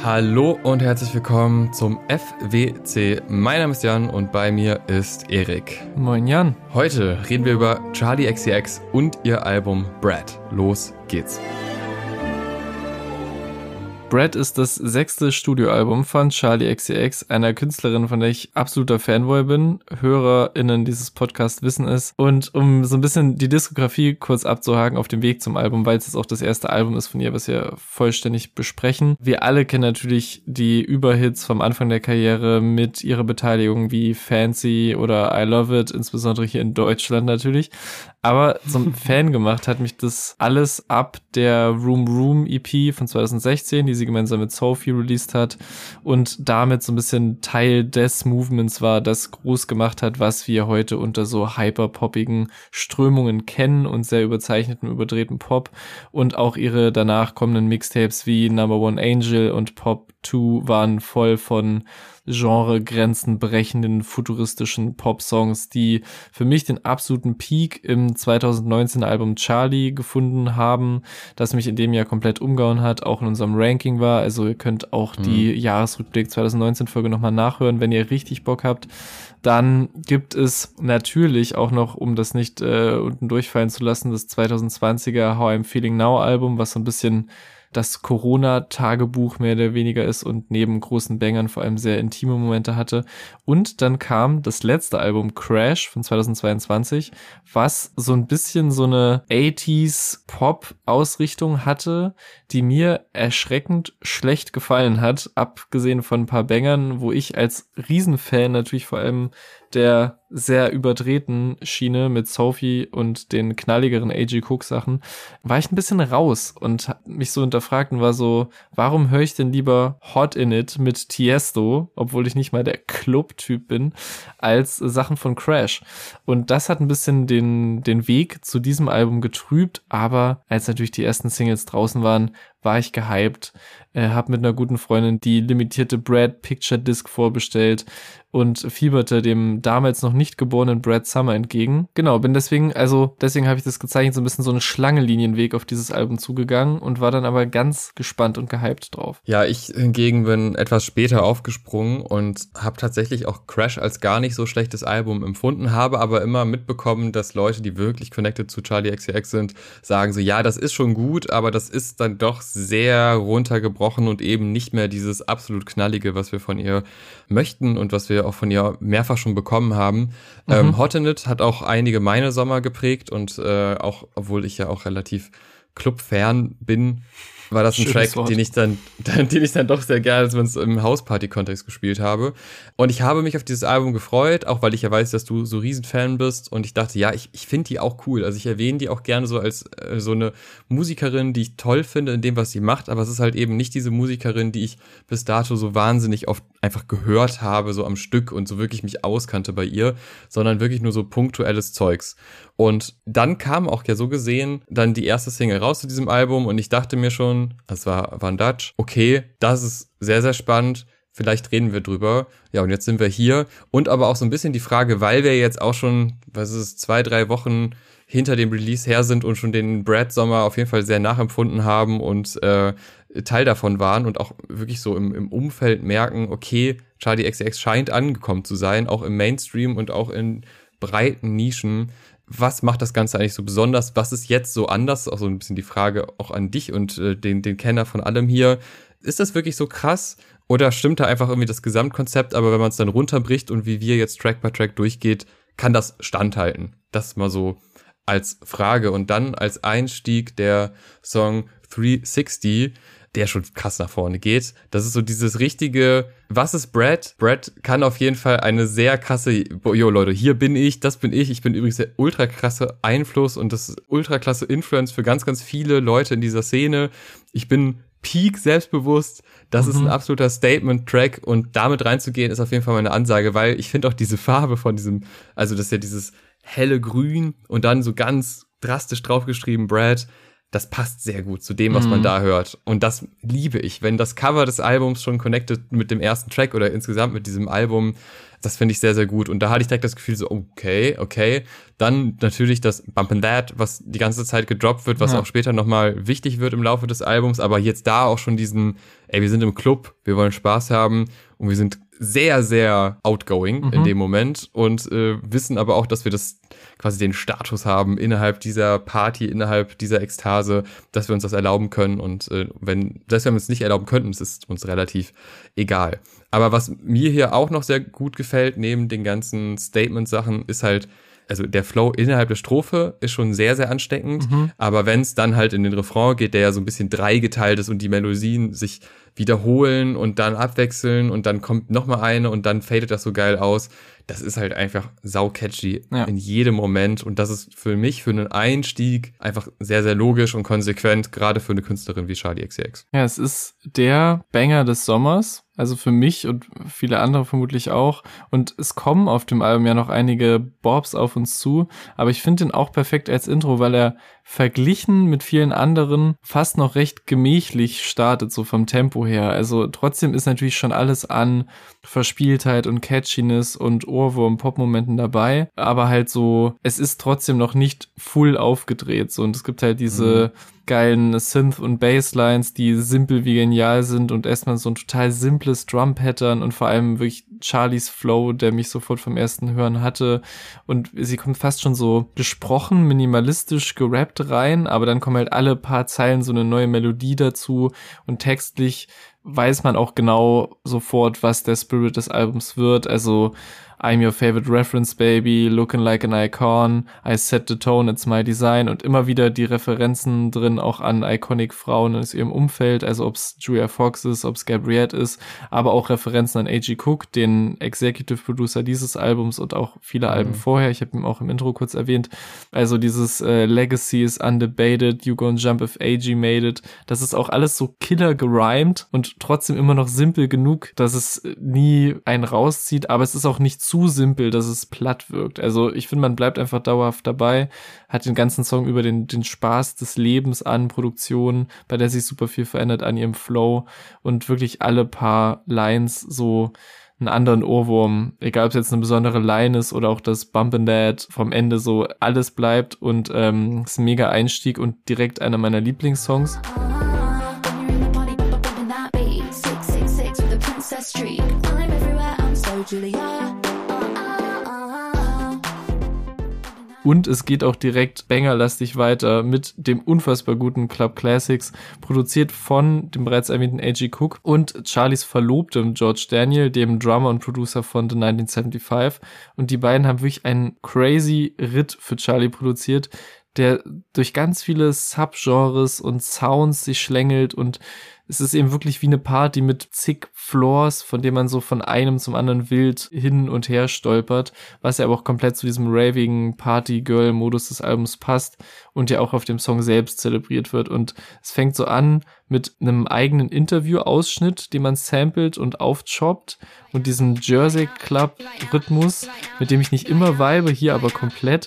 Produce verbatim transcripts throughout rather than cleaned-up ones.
Hallo und herzlich willkommen zum F W C. Mein Name ist Jan und bei mir ist Erik. Moin Jan. Heute reden wir über Charli X C X und ihr Album Brat. Los geht's. Brat ist das sechste Studioalbum von Charli X C X, einer Künstlerin, von der ich absoluter Fanboy bin. HörerInnen dieses Podcasts wissen es. Und um so ein bisschen die Diskografie kurz abzuhaken auf dem Weg zum Album, weil es jetzt auch das erste Album ist von ihr, was wir vollständig besprechen. Wir alle kennen natürlich die Überhits vom Anfang der Karriere mit ihrer Beteiligung wie Fancy oder I Love It, insbesondere hier in Deutschland natürlich. Aber zum Fan gemacht hat mich das alles ab der Room Room E P von zwanzig sechzehn, die sie gemeinsam mit Sophie released hat und damit so ein bisschen Teil des Movements war, das groß gemacht hat, was wir heute unter so hyperpoppigen Strömungen kennen und sehr überzeichneten, überdrehten Pop, und auch ihre danach kommenden Mixtapes wie Number One Angel und Pop zwei waren voll von Genregrenzen brechenden futuristischen Pop-Songs, die für mich den absoluten Peak im zwanzig neunzehn Album Charli gefunden haben, das mich in dem Jahr komplett umgehauen hat, auch in unserem Ranking war. Also ihr könnt auch mhm. die Jahresrückblick zwanzig neunzehn Folge nochmal nachhören, wenn ihr richtig Bock habt. Dann gibt es natürlich auch noch, um das nicht äh, unten durchfallen zu lassen, das zwanzig zwanziger How I'm Feeling Now Album, was so ein bisschen das Corona-Tagebuch mehr oder weniger ist und neben großen Bangern vor allem sehr intime Momente hatte. Und dann kam das letzte Album Crash von zwanzig zweiundzwanzig, was so ein bisschen so eine achtziger Pop-Ausrichtung hatte, die mir erschreckend schlecht gefallen hat, abgesehen von ein paar Bangern, wo ich als Riesenfan natürlich vor allem der sehr überdrehten Schiene mit Sophie und den knalligeren A G Cook Sachen, war ich ein bisschen raus und hab mich so hinterfragt und war so, warum höre ich denn lieber Hot in It mit Tiesto, obwohl ich nicht mal der Club-Typ bin, als Sachen von Crash. Und das hat ein bisschen den, den Weg zu diesem Album getrübt, aber als natürlich die ersten Singles draußen waren, war ich gehypt, äh, hab mit einer guten Freundin die limitierte Brat Picture Disc vorbestellt und fieberte dem damals noch nicht geborenen Brat Summer entgegen. Genau, bin deswegen, also deswegen habe ich das gezeichnet, so ein bisschen so einen Schlangenlinienweg auf dieses Album zugegangen und war dann aber ganz gespannt und gehypt drauf. Ja, ich hingegen bin etwas später aufgesprungen und habe tatsächlich auch Crash als gar nicht so schlechtes Album empfunden, habe aber immer mitbekommen, dass Leute, die wirklich connected zu Charli X C X sind, sagen so, ja, das ist schon gut, aber das ist dann doch sehr runtergebrochen und eben nicht mehr dieses absolut Knallige, was wir von ihr möchten und was wir auch von ihr mehrfach schon bekommen haben. Mhm. Ähm, Hot in It hat auch einige meine Sommer geprägt und äh, auch, obwohl ich ja auch relativ Club-Fan bin, war das ein Schönes Track, Wort. den ich dann, den ich dann doch sehr gerne, als wir es im Hausparty-Kontext gespielt habe. Und ich habe mich auf dieses Album gefreut, auch weil ich ja weiß, dass du so Riesenfan bist. Und ich dachte, ja, ich, ich finde die auch cool. Also ich erwähne die auch gerne so als äh, so eine Musikerin, die ich toll finde in dem, was sie macht. Aber es ist halt eben nicht diese Musikerin, die ich bis dato so wahnsinnig oft einfach gehört habe, so am Stück und so wirklich mich auskannte bei ihr, sondern wirklich nur so punktuelles Zeugs. Und dann kam auch ja so gesehen dann die erste Single raus zu diesem Album und ich dachte mir schon, das war Van Dutch, okay, das ist sehr, sehr spannend, vielleicht reden wir drüber. Ja, und jetzt sind wir hier. Und aber auch so ein bisschen die Frage, weil wir jetzt auch schon, was ist es, zwei, drei Wochen hinter dem Release her sind und schon den Brat-Sommer auf jeden Fall sehr nachempfunden haben und äh, Teil davon waren und auch wirklich so im, im Umfeld merken, okay, Charli X C X scheint angekommen zu sein, auch im Mainstream und auch in breiten Nischen. Was macht das Ganze eigentlich so besonders? Was ist jetzt so anders? Auch so ein bisschen die Frage auch an dich und äh, den, den Kenner von allem hier. Ist das wirklich so krass? Oder stimmt da einfach irgendwie das Gesamtkonzept? Aber wenn man es dann runterbricht und wie wir jetzt Track by Track durchgeht, kann das standhalten? Das mal so als Frage. Und dann als Einstieg der Song dreihundertsechzig, der schon krass nach vorne geht. Das ist so dieses richtige, was ist Brat? Brat kann auf jeden Fall eine sehr krasse, jo Leute, hier bin ich, das bin ich. Ich bin übrigens der ultra krasse Einfluss und das ist ultra klasse Influence für ganz, ganz viele Leute in dieser Szene. Ich bin Peak selbstbewusst. Das mhm. ist ein absoluter Statement-Track und damit reinzugehen ist auf jeden Fall meine Ansage, weil ich finde auch diese Farbe von diesem, also das ist ja dieses helle Grün und dann so ganz drastisch draufgeschrieben Brat. das passt sehr gut zu dem, was Mhm. man da hört. Und das liebe ich, wenn das Cover des Albums schon connected mit dem ersten Track oder insgesamt mit diesem Album. Das finde ich sehr, sehr gut. Und da hatte ich direkt das Gefühl so, okay, okay. Dann natürlich das Bumpin' That, was die ganze Zeit gedroppt wird, was Ja. auch später nochmal wichtig wird im Laufe des Albums. Aber jetzt da auch schon diesen, ey, wir sind im Club, wir wollen Spaß haben und wir sind sehr, sehr outgoing Mhm. in dem Moment und äh, wissen aber auch, dass wir das quasi den Status haben innerhalb dieser Party, innerhalb dieser Ekstase, dass wir uns das erlauben können. Und äh, wenn, selbst wenn wir es nicht erlauben könnten, es ist uns relativ egal. Aber was mir hier auch noch sehr gut gefällt, neben den ganzen Statement-Sachen, ist halt, also der Flow innerhalb der Strophe ist schon sehr, sehr ansteckend. Mhm. Aber wenn es dann halt in den Refrain geht, der ja so ein bisschen dreigeteilt ist und die Melodien sich wiederholen und dann abwechseln und dann kommt noch mal eine und dann fadet das so geil aus. Das ist halt einfach sau-catchy Ja. in jedem Moment. Und das ist für mich, für einen Einstieg, einfach sehr, sehr logisch und konsequent, gerade für eine Künstlerin wie Charli X C X. Ja, es ist der Banger des Sommers, also für mich und viele andere vermutlich auch. Und es kommen auf dem Album ja noch einige Bobs auf uns zu, aber ich finde ihn auch perfekt als Intro, weil er verglichen mit vielen anderen fast noch recht gemächlich startet, so vom Tempo her. Also trotzdem ist natürlich schon alles an Verspieltheit und Catchiness und Ohrwurm-Pop-Momenten dabei, aber halt so, es ist trotzdem noch nicht full aufgedreht, so, und es gibt halt diese mhm. geilen Synth- und Basslines, die simpel wie genial sind und erstmal so ein total simples Drum-Pattern und vor allem wirklich Charlies Flow, der mich sofort vom ersten Hören hatte, und sie kommt fast schon so gesprochen, minimalistisch gerappt rein, aber dann kommen halt alle paar Zeilen so eine neue Melodie dazu und textlich weiß man auch genau sofort, was der Spirit des Albums wird. Also I'm your favorite reference baby, looking like an icon, I set the tone, it's my design, und immer wieder die Referenzen drin auch an iconic Frauen aus ihrem Umfeld, also ob's Julia Fox ist, ob's Gabriette ist, aber auch Referenzen an A G Cook, den Executive Producer dieses Albums und auch viele mhm. Alben vorher, ich habe ihn auch im Intro kurz erwähnt. Also dieses äh, Legacy is undebated, you gonna jump if A G made it, das ist auch alles so killer gerimt und trotzdem immer noch simpel genug, dass es nie einen rauszieht, aber es ist auch nicht zu simpel, dass es platt wirkt. Also ich finde, man bleibt einfach dauerhaft dabei, hat den ganzen Song über den, den Spaß des Lebens an Produktionen, bei der sich super viel verändert an ihrem Flow und wirklich alle paar Lines so einen anderen Ohrwurm, egal ob es jetzt eine besondere Line ist oder auch das Bumpin' That vom Ende, so alles bleibt, und ähm, ist ein mega Einstieg und direkt einer meiner Lieblingssongs. Und es geht auch direkt bangerlastig weiter mit dem unfassbar guten Club Classics, produziert von dem bereits erwähnten A G Cook und Charlies Verlobtem George Daniel, dem Drummer und Producer von The neunzehnhundertfünfundsiebzig. Und die beiden haben wirklich einen crazy Ritt für Charli produziert, der durch ganz viele Subgenres und Sounds sich schlängelt, und es ist eben wirklich wie eine Party mit zig Floors, von dem man so von einem zum anderen wild hin und her stolpert, was ja aber auch komplett zu diesem ravigen Party-Girl-Modus des Albums passt und ja auch auf dem Song selbst zelebriert wird. Und es fängt so an mit einem eigenen Interview-Ausschnitt, den man samplet und aufchoppt, und diesem Jersey Club-Rhythmus, mit dem ich nicht immer vibe, hier aber komplett.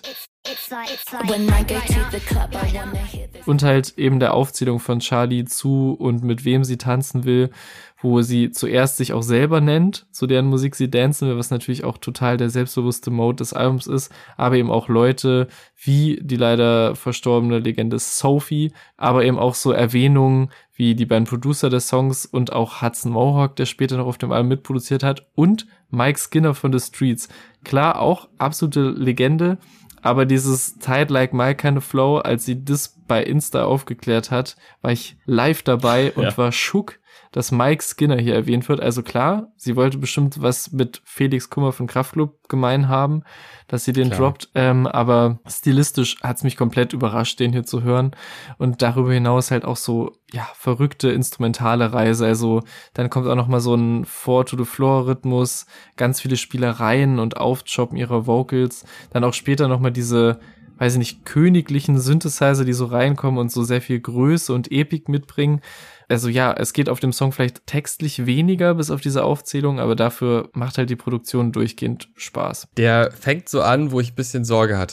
Und halt eben der Aufzählung von Charli zu und mit wem sie tanzen will, wo sie zuerst sich auch selber nennt, zu deren Musik sie dancen will, was natürlich auch total der selbstbewusste Mode des Albums ist, aber eben auch Leute wie die leider verstorbene Legende Sophie, aber eben auch so Erwähnungen wie die beiden Producer des Songs und auch Hudson Mohawk, der später noch auf dem Album mitproduziert hat, und Mike Skinner von The Streets. Klar, auch absolute Legende, aber dieses Tight Like Mike kind of Flow, als sie das bei Insta aufgeklärt hat, war ich live dabei und ja. war schock, dass Mike Skinner hier erwähnt wird. Also klar, sie wollte bestimmt was mit Felix Kummer von Kraftklub gemein haben, dass sie den klar. droppt, ähm, aber stilistisch hat's mich komplett überrascht, den hier zu hören, und darüber hinaus halt auch so, ja, verrückte instrumentale Reise, also dann kommt auch noch mal so ein Four-to-the-Floor-Rhythmus, ganz viele Spielereien und Aufchoppen ihrer Vocals, dann auch später noch mal diese, weiß ich nicht, königlichen Synthesizer, die so reinkommen und so sehr viel Größe und Epik mitbringen. Also ja, es geht auf dem Song vielleicht textlich weniger bis auf diese Aufzählung, aber dafür macht halt die Produktion durchgehend Spaß. Der fängt so an, wo ich ein bisschen Sorge hatte.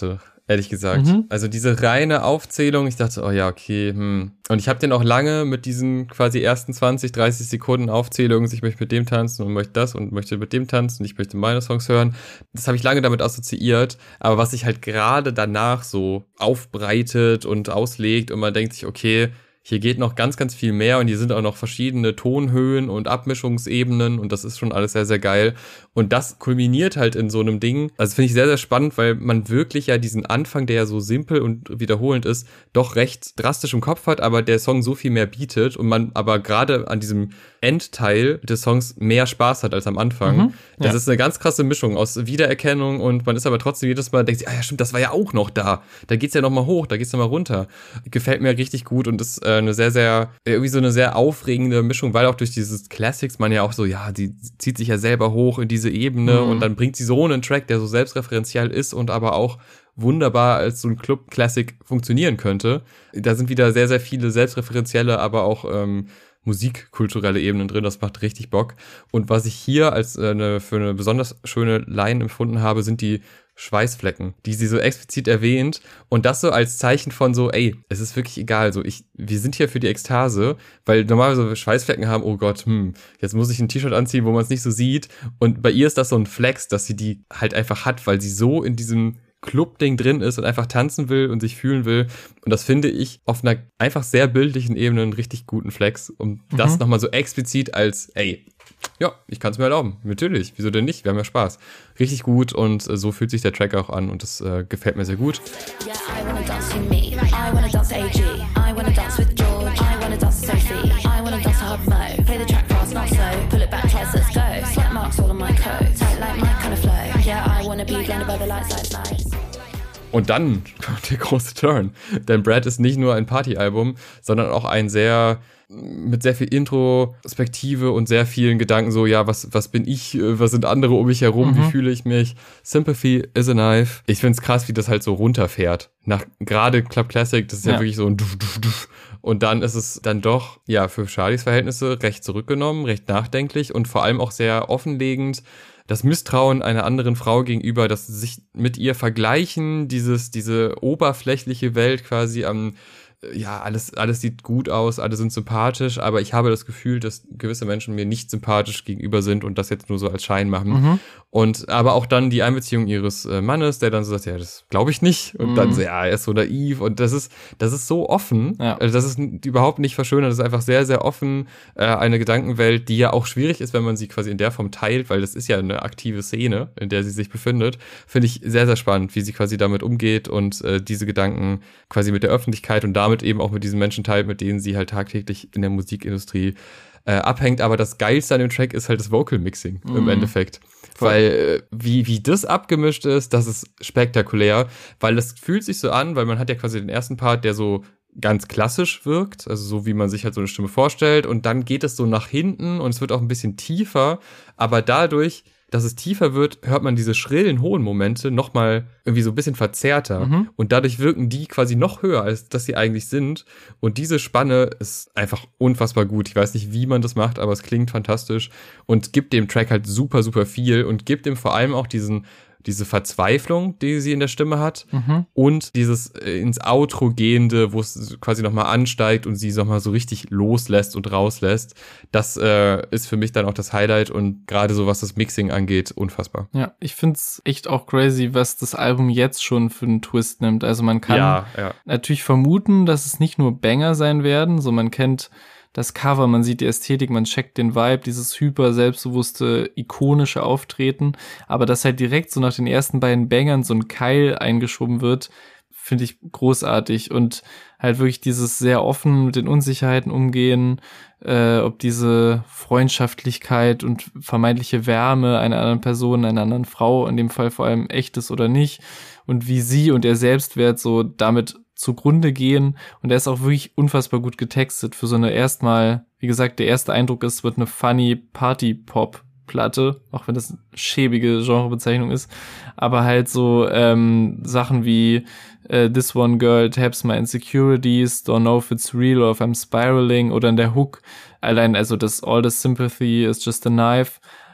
ehrlich gesagt. Mhm. Also diese reine Aufzählung, ich dachte, oh ja, okay, hm. Und ich habe den auch lange mit diesen quasi ersten zwanzig, dreißig Sekunden Aufzählungen, ich möchte mit dem tanzen und möchte das und möchte mit dem tanzen und ich möchte meine Songs hören. Das habe ich lange damit assoziiert, aber was sich halt gerade danach so aufbreitet und auslegt und man denkt sich, okay, hier geht noch ganz, ganz viel mehr und hier sind auch noch verschiedene Tonhöhen und Abmischungsebenen und das ist schon alles sehr, sehr geil. Und das kulminiert halt in so einem Ding. Also finde ich sehr, sehr spannend, weil man wirklich ja diesen Anfang, der ja so simpel und wiederholend ist, doch recht drastisch im Kopf hat, aber der Song so viel mehr bietet und man aber gerade an diesem Endteil des Songs mehr Spaß hat als am Anfang. Mhm, ja. Das ist eine ganz krasse Mischung aus Wiedererkennung und man ist aber trotzdem jedes Mal, denkt sich, ah ja stimmt, das war ja auch noch da. Da geht's ja noch mal hoch, da geht's noch mal runter. Gefällt mir richtig gut und ist äh, eine sehr, sehr, irgendwie so eine sehr aufregende Mischung, weil auch durch dieses Classics man ja auch so, ja, die zieht sich ja selber hoch in diese Ebene mhm. und dann bringt sie so einen Track, der so selbstreferenziell ist und aber auch wunderbar als so ein Club-Classic funktionieren könnte. Da sind wieder sehr, sehr viele selbstreferenzielle, aber auch ähm, musikkulturelle Ebenen drin, das macht richtig Bock. Und was ich hier als äh, eine, für eine besonders schöne Line empfunden habe, sind die Schweißflecken, die sie so explizit erwähnt und das so als Zeichen von so, ey, es ist wirklich egal, so ich, wir sind hier für die Ekstase, weil normalerweise wir Schweißflecken haben, oh Gott, hm, jetzt muss ich ein T-Shirt anziehen, wo man es nicht so sieht und bei ihr ist das so ein Flex, dass sie die halt einfach hat, weil sie so in diesem Club-Ding drin ist und einfach tanzen will und sich fühlen will und das finde ich auf einer einfach sehr bildlichen Ebene einen richtig guten Flex, um mhm. das nochmal so explizit als, ey, ja, ich kann es mir erlauben. Natürlich. Wieso denn nicht? Wir haben ja Spaß. Richtig gut und äh, so fühlt sich der Track auch an und das äh, gefällt mir sehr gut. Yeah, I wanna dance with me. I wanna dance A G. I wanna dance with George. I wanna dance Sophie. I wanna dance to Hub Mo. Play the track fast, not so. Pull it back twice, let's go. Slight marks all on my coat. Tight like my kind of flow. Yeah, I wanna be blinded by the lights, lights, lights. Und dann kommt der große Turn. Denn Brad ist nicht nur ein Partyalbum, sondern auch ein sehr mit sehr viel Introspektive und sehr vielen Gedanken so, ja, was was bin ich, was sind andere um mich herum, mhm. wie fühle ich mich? Sympathy is a knife. Ich find's krass, wie das halt so runterfährt. Nach gerade Club Classic, das ist ja, ja wirklich so ein Duf, Duf, Duf. Und dann ist es dann doch, ja, für Charlies Verhältnisse recht zurückgenommen, recht nachdenklich und vor allem auch sehr offenlegend. Das Misstrauen einer anderen Frau gegenüber, das sich mit ihr vergleichen, dieses diese oberflächliche Welt quasi am ja, alles, alles sieht gut aus, alle sind sympathisch, aber ich habe das Gefühl, dass gewisse Menschen mir nicht sympathisch gegenüber sind und das jetzt nur so als Schein machen. Mhm. Und aber auch dann die Einbeziehung ihres äh, Mannes, der dann so sagt, ja, das glaube ich nicht. Und mhm. dann so, ja, er ist so naiv und das ist, das ist so offen. Ja. Also das ist überhaupt nicht verschönert, das ist einfach sehr, sehr offen, äh, eine Gedankenwelt, die ja auch schwierig ist, wenn man sie quasi in der Form teilt, weil das ist ja eine aktive Szene, in der sie sich befindet. Finde ich sehr, sehr spannend, wie sie quasi damit umgeht und äh, diese Gedanken quasi mit der Öffentlichkeit und damit eben auch mit diesen Menschen teilt, mit denen sie halt tagtäglich in der Musikindustrie äh, abhängt. Aber das Geilste an dem Track ist halt das Vocal Mixing mhm. im Endeffekt. Voll. Weil äh, wie wie das abgemischt ist, das ist spektakulär, weil das fühlt sich so an, weil man hat ja quasi den ersten Part, der so ganz klassisch wirkt, also so wie man sich halt so eine Stimme vorstellt und dann geht es so nach hinten und es wird auch ein bisschen tiefer, aber dadurch, dass es tiefer wird, hört man diese schrillen, hohen Momente nochmal irgendwie so ein bisschen verzerrter. Mhm. Und dadurch wirken die quasi noch höher, als dass sie eigentlich sind. Und diese Spanne ist einfach unfassbar gut. Ich weiß nicht, wie man das macht, aber es klingt fantastisch und gibt dem Track halt super, super viel und gibt ihm vor allem auch diesen diese Verzweiflung, die sie in der Stimme hat mhm. und dieses äh, ins Outro gehende, wo es quasi nochmal ansteigt und sie nochmal so richtig loslässt und rauslässt. Das äh, ist für mich dann auch das Highlight und gerade so, was das Mixing angeht, unfassbar. Ja, ich find's echt auch crazy, was das Album jetzt schon für einen Twist nimmt. Also man kann ja, ja. natürlich vermuten, dass es nicht nur Banger sein werden, so man kennt das Cover, man sieht die Ästhetik, man checkt den Vibe, dieses hyper selbstbewusste, ikonische Auftreten, aber dass halt direkt so nach den ersten beiden Bangern so ein Keil eingeschoben wird, finde ich großartig und halt wirklich dieses sehr offen mit den Unsicherheiten umgehen, äh, ob diese Freundschaftlichkeit und vermeintliche Wärme einer anderen Person, einer anderen Frau, in dem Fall vor allem echt ist oder nicht und wie sie und ihr Selbstwert so damit zugrunde gehen und er ist auch wirklich unfassbar gut getextet für so eine erstmal, wie gesagt, der erste Eindruck ist, wird eine funny Party-Pop-Platte, auch wenn das eine schäbige Genrebezeichnung ist, aber halt so ähm, Sachen wie uh, This One Girl taps my insecurities, don't know if it's real or if I'm spiraling oder in der Hook, allein also das All the sympathy is just a knife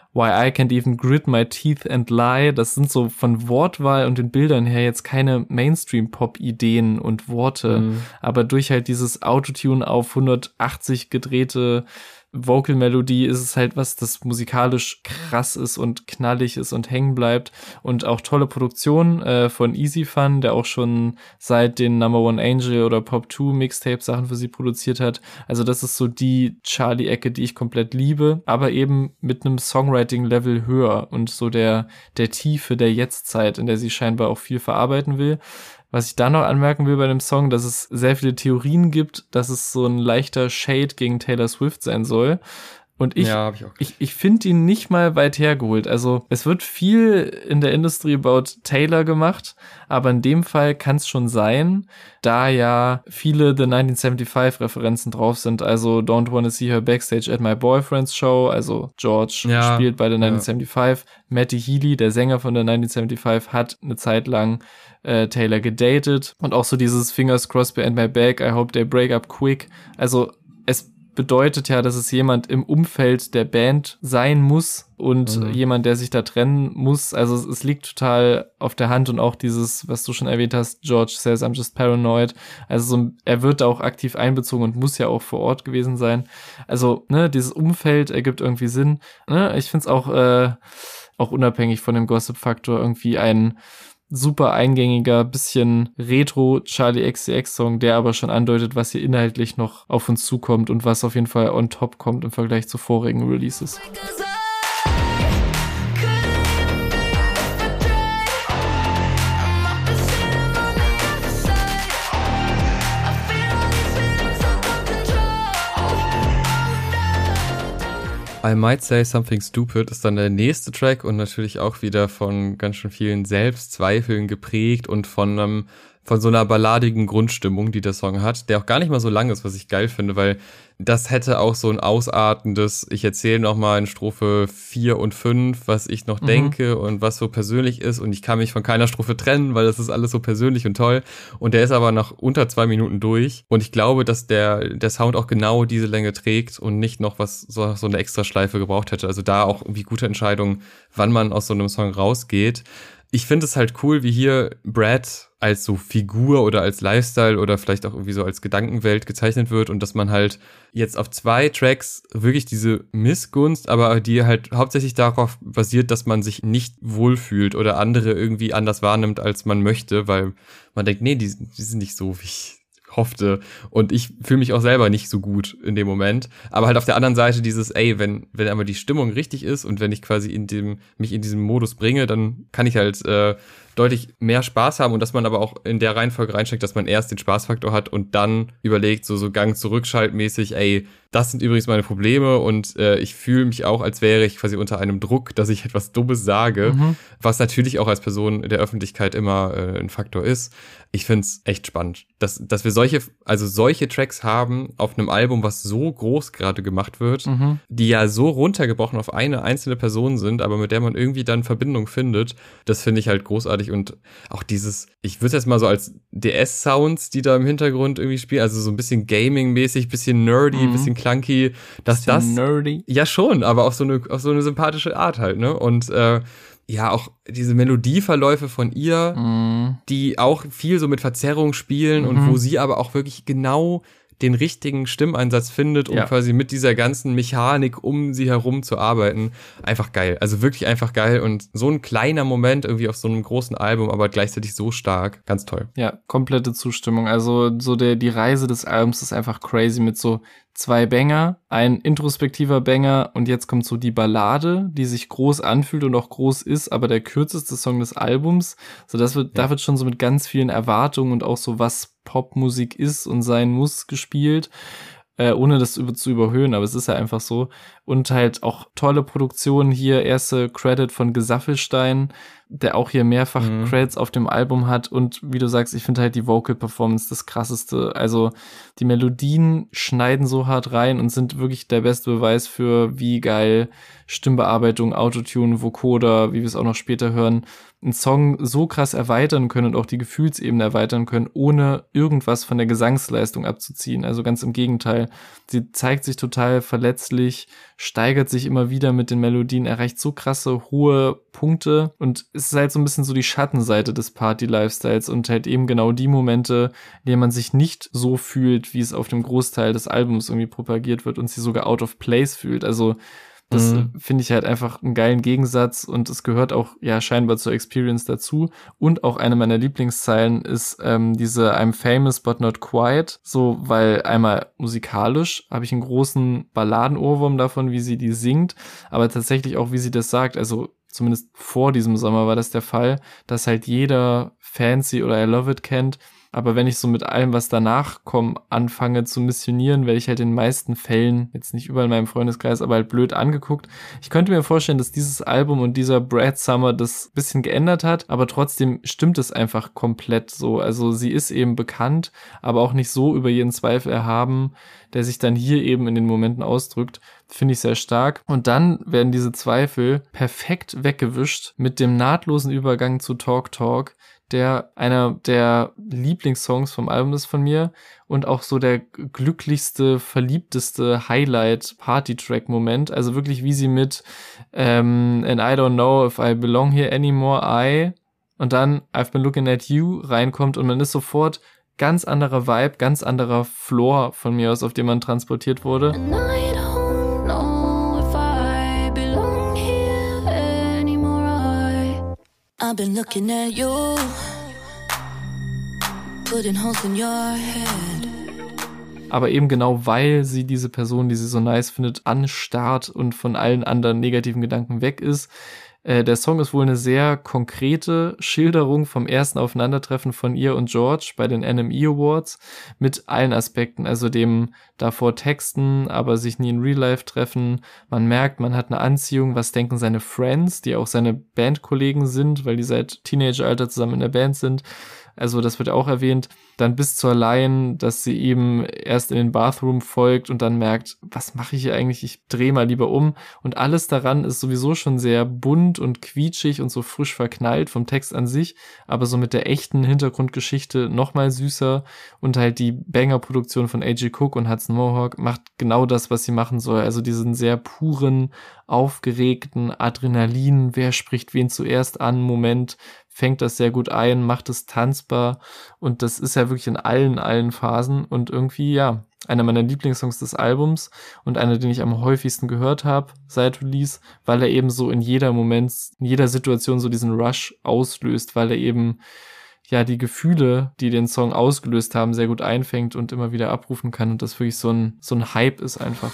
Why I Can't Even Grit My Teeth and Lie, das sind so von Wortwahl und den Bildern her jetzt keine Mainstream-Pop-Ideen und Worte, mhm. aber durch halt dieses Autotune auf hundertachtzig gedrehte Vocal-Melodie ist es halt was, das musikalisch krass ist und knallig ist und hängen bleibt und auch tolle Produktion äh, von Easy Fun, der auch schon seit den Number One Angel oder Pop zwei Mixtape Sachen für sie produziert hat. Also das ist so die Charlie-Ecke, die ich komplett liebe, aber eben mit einem Songwriting-Level höher und so der der Tiefe der Jetztzeit, in der sie scheinbar auch viel verarbeiten will. Was ich da noch anmerken will bei dem Song, dass es sehr viele Theorien gibt, dass es so ein leichter Shade gegen Taylor Swift sein soll. Und ich, ja, hab ich, auch ich, ich finde ihn nicht mal weit hergeholt. Also es wird viel in der Industrie about Taylor gemacht, aber in dem Fall kann es schon sein, da ja viele The neunzehnhundertfünfundsiebzig-Referenzen drauf sind. Also Don't Wanna See Her Backstage at My Boyfriend's Show. Also George ja, spielt bei The neunzehnhundertfünfundsiebzig. Ja. Matty Healy, der Sänger von The neunzehnhundertfünfundsiebzig, hat eine Zeit lang äh, Taylor gedatet. Und auch so dieses Fingers crossed behind my back, I hope they break up quick. Also es bedeutet ja, dass es jemand im Umfeld der Band sein muss und mhm. jemand, der sich da trennen muss. Also es, es liegt total auf der Hand und auch dieses, was du schon erwähnt hast, George says I'm just paranoid. Also so, er wird da auch aktiv einbezogen und muss ja auch vor Ort gewesen sein. Also ne, dieses Umfeld ergibt irgendwie Sinn. Ne? Ich finde es auch, äh, auch unabhängig von dem Gossip-Faktor irgendwie ein super eingängiger, bisschen retro Charli X C X-Song, der aber schon andeutet, was hier inhaltlich noch auf uns zukommt und was auf jeden Fall on top kommt im Vergleich zu vorigen Releases. I Might Say Something Stupid ist dann der nächste Track und natürlich auch wieder von ganz schön vielen Selbstzweifeln geprägt und von einem, von so einer balladigen Grundstimmung, die der Song hat, der auch gar nicht mal so lang ist, was ich geil finde, weil das hätte auch so ein ausartendes, ich erzähle nochmal in Strophe vier und fünf, was ich noch mhm. denke und was so persönlich ist und ich kann mich von keiner Strophe trennen, weil das ist alles so persönlich und toll und der ist aber nach unter zwei Minuten durch und ich glaube, dass der der Sound auch genau diese Länge trägt und nicht noch was so, so eine extra Schleife gebraucht hätte, also da auch irgendwie gute Entscheidung, wann man aus so einem Song rausgeht. Ich finde es halt cool, wie hier Brad als so Figur oder als Lifestyle oder vielleicht auch irgendwie so als Gedankenwelt gezeichnet wird und dass man halt jetzt auf zwei Tracks wirklich diese Missgunst, aber die halt hauptsächlich darauf basiert, dass man sich nicht wohlfühlt oder andere irgendwie anders wahrnimmt, als man möchte, weil man denkt, nee, die, die sind nicht so, wie ich hoffte und ich fühle mich auch selber nicht so gut in dem Moment, aber halt auf der anderen Seite dieses, ey, wenn wenn einmal die Stimmung richtig ist und wenn ich quasi in dem mich in diesem Modus bringe, dann kann ich halt äh, deutlich mehr Spaß haben und dass man aber auch in der Reihenfolge reinsteckt, dass man erst den Spaßfaktor hat und dann überlegt, so so Gang zurückschaltmäßig, ey, das sind übrigens meine Probleme und äh, ich fühle mich auch, als wäre ich quasi unter einem Druck, dass ich etwas Dummes sage, mhm. was natürlich auch als Person der Öffentlichkeit immer äh, ein Faktor ist. Ich find's echt spannend, dass dass wir solche, also solche Tracks haben auf einem Album, was so groß gerade gemacht wird, mhm. die ja so runtergebrochen auf eine einzelne Person sind, aber mit der man irgendwie dann Verbindung findet. Das finde ich halt großartig und auch dieses, ich würde es jetzt mal so als D S-Sounds, die da im Hintergrund irgendwie spielen, also so ein bisschen Gaming-mäßig, bisschen nerdy, mhm. bisschen clunky, dass das nerdy. Ja schon, aber auf so eine auf so eine sympathische Art halt, ne? Und äh, ja, auch diese Melodieverläufe von ihr, mm. die auch viel so mit Verzerrung spielen mhm. und wo sie aber auch wirklich genau den richtigen Stimmeinsatz findet, um ja. quasi mit dieser ganzen Mechanik um sie herum zu arbeiten. Einfach geil. Also wirklich einfach geil und so ein kleiner Moment irgendwie auf so einem großen Album, aber gleichzeitig so stark. Ganz toll. Ja, komplette Zustimmung. Also so der die Reise des Albums ist einfach crazy mit so zwei Banger, ein introspektiver Banger und jetzt kommt so die Ballade, die sich groß anfühlt und auch groß ist, aber der kürzeste Song des Albums. So das wird, ja. da wird schon so mit ganz vielen Erwartungen und auch so was Popmusik ist und sein muss gespielt, äh, ohne das über, zu überhöhen, aber es ist ja einfach so. Und halt auch tolle Produktionen hier, erste Credit von Gesaffelstein, der auch hier mehrfach mhm. Credits auf dem Album hat und wie du sagst, ich finde halt die Vocal Performance das krasseste, also die Melodien schneiden so hart rein und sind wirklich der beste Beweis für wie geil Stimmbearbeitung, Autotune, Vocoder, wie wir es auch noch später hören, einen Song so krass erweitern können und auch die Gefühlsebene erweitern können, ohne irgendwas von der Gesangsleistung abzuziehen. Also ganz im Gegenteil. Sie zeigt sich total verletzlich, steigert sich immer wieder mit den Melodien, erreicht so krasse, hohe Punkte und es ist halt so ein bisschen so die Schattenseite des Party-Lifestyles und halt eben genau die Momente, in denen man sich nicht so fühlt, wie es auf dem Großteil des Albums irgendwie propagiert wird und sich sogar out of place fühlt. Also das mhm. finde ich halt einfach einen geilen Gegensatz und es gehört auch ja scheinbar zur Experience dazu. Und auch eine meiner Lieblingszeilen ist ähm, diese I'm famous but not quiet, so, weil einmal musikalisch habe ich einen großen Balladenohrwurm davon, wie sie die singt, aber tatsächlich auch, wie sie das sagt, also zumindest vor diesem Sommer war das der Fall, dass halt jeder Fancy oder I Love It kennt. Aber wenn ich so mit allem, was danach kommt, anfange zu missionieren, werde ich halt in den meisten Fällen, jetzt nicht überall in meinem Freundeskreis, aber halt blöd angeguckt. Ich könnte mir vorstellen, dass dieses Album und dieser Brad Summer das ein bisschen geändert hat, aber trotzdem stimmt es einfach komplett so. Also sie ist eben bekannt, aber auch nicht so über jeden Zweifel erhaben, der sich dann hier eben in den Momenten ausdrückt. Finde ich sehr stark. Und dann werden diese Zweifel perfekt weggewischt mit dem nahtlosen Übergang zu Talk Talk, der einer der Lieblingssongs vom Album ist von mir und auch so der glücklichste, verliebteste Highlight-Party-Track-Moment. Also wirklich, wie sie mit ähm, And I don't know if I belong here anymore, I und dann I've been looking at you reinkommt und man ist sofort ganz anderer Vibe, ganz anderer Floor von mir aus, auf dem man transportiert wurde. And I don't know if I belong here anymore, I I've been looking at you, putting holes in your head. Aber eben genau, weil sie diese Person, die sie so nice findet, anstarrt und von allen anderen negativen Gedanken weg ist. Äh, der Song ist wohl eine sehr konkrete Schilderung vom ersten Aufeinandertreffen von ihr und George bei den N M E Awards mit allen Aspekten, also dem davor Texten, aber sich nie in Real Life treffen. Man merkt, man hat eine Anziehung, was denken seine Friends, die auch seine Bandkollegen sind, weil die seit Teenageralter zusammen in der Band sind. Also das wird auch erwähnt. Dann bis zur Line, dass sie ihm erst in den Bathroom folgt und dann merkt, was mache ich hier eigentlich? Ich drehe mal lieber um. Und alles daran ist sowieso schon sehr bunt und quietschig und so frisch verknallt vom Text an sich, aber so mit der echten Hintergrundgeschichte noch mal süßer. Und halt die Banger-Produktion von A J Cook und Hudson Mohawk macht genau das, was sie machen soll. Also diesen sehr puren, aufgeregten Adrenalin, wer spricht wen zuerst an, Moment, fängt das sehr gut ein, macht es tanzbar und das ist ja wirklich in allen, allen Phasen und irgendwie, ja, einer meiner Lieblingssongs des Albums und einer, den ich am häufigsten gehört habe seit Release, weil er eben so in jeder Moment, in jeder Situation so diesen Rush auslöst, weil er eben ja die Gefühle, die den Song ausgelöst haben, sehr gut einfängt und immer wieder abrufen kann und das wirklich so ein, so ein Hype ist einfach.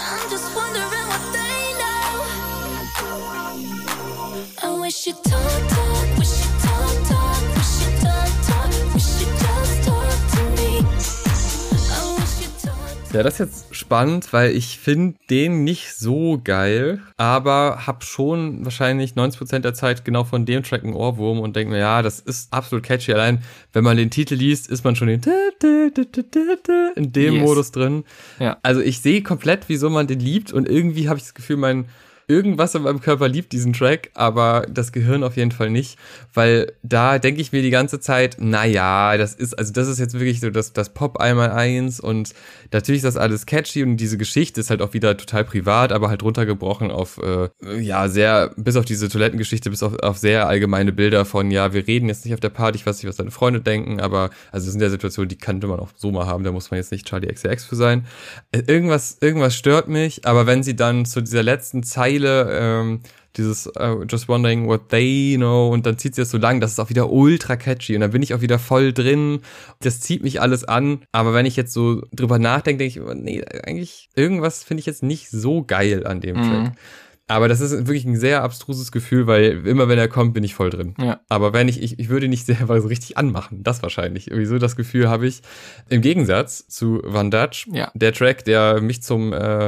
Ja, das ist jetzt spannend, weil ich finde den nicht so geil, aber habe schon wahrscheinlich neunzig Prozent der Zeit genau von dem Track einen Ohrwurm und denke mir, ja, das ist absolut catchy. Allein, wenn man den Titel liest, ist man schon in dem yes. Modus drin. Ja. Also ich sehe komplett, wieso man den liebt und irgendwie habe ich das Gefühl, mein irgendwas in meinem Körper liebt diesen Track, aber das Gehirn auf jeden Fall nicht, weil da denke ich mir die ganze Zeit, naja, das ist, also das ist jetzt wirklich so das, das Pop einmal eins und natürlich ist das alles catchy und diese Geschichte ist halt auch wieder total privat, aber halt runtergebrochen auf, äh, ja, sehr, bis auf diese Toilettengeschichte, bis auf, auf sehr allgemeine Bilder von, ja, wir reden jetzt nicht auf der Party, ich weiß nicht, was deine Freunde denken, aber, also das sind ja Situationen, die könnte man auch so mal haben, da muss man jetzt nicht Charli X C X für sein. Irgendwas, irgendwas stört mich, aber wenn sie dann zu dieser letzten Zeile Ähm, dieses uh, Just Wondering What They Know und dann zieht sie das so lang, das ist auch wieder ultra catchy und dann bin ich auch wieder voll drin, das zieht mich alles an, aber wenn ich jetzt so drüber nachdenke, denke ich, nee, eigentlich irgendwas finde ich jetzt nicht so geil an dem mhm. Track. Aber das ist wirklich ein sehr abstruses Gefühl, weil immer wenn er kommt, bin ich voll drin. Ja. Aber wenn ich, ich, ich würde nicht selber so richtig anmachen, das wahrscheinlich. Irgendwie so das Gefühl habe ich. Im Gegensatz zu Van Dutch, ja. der Track, der mich zum äh,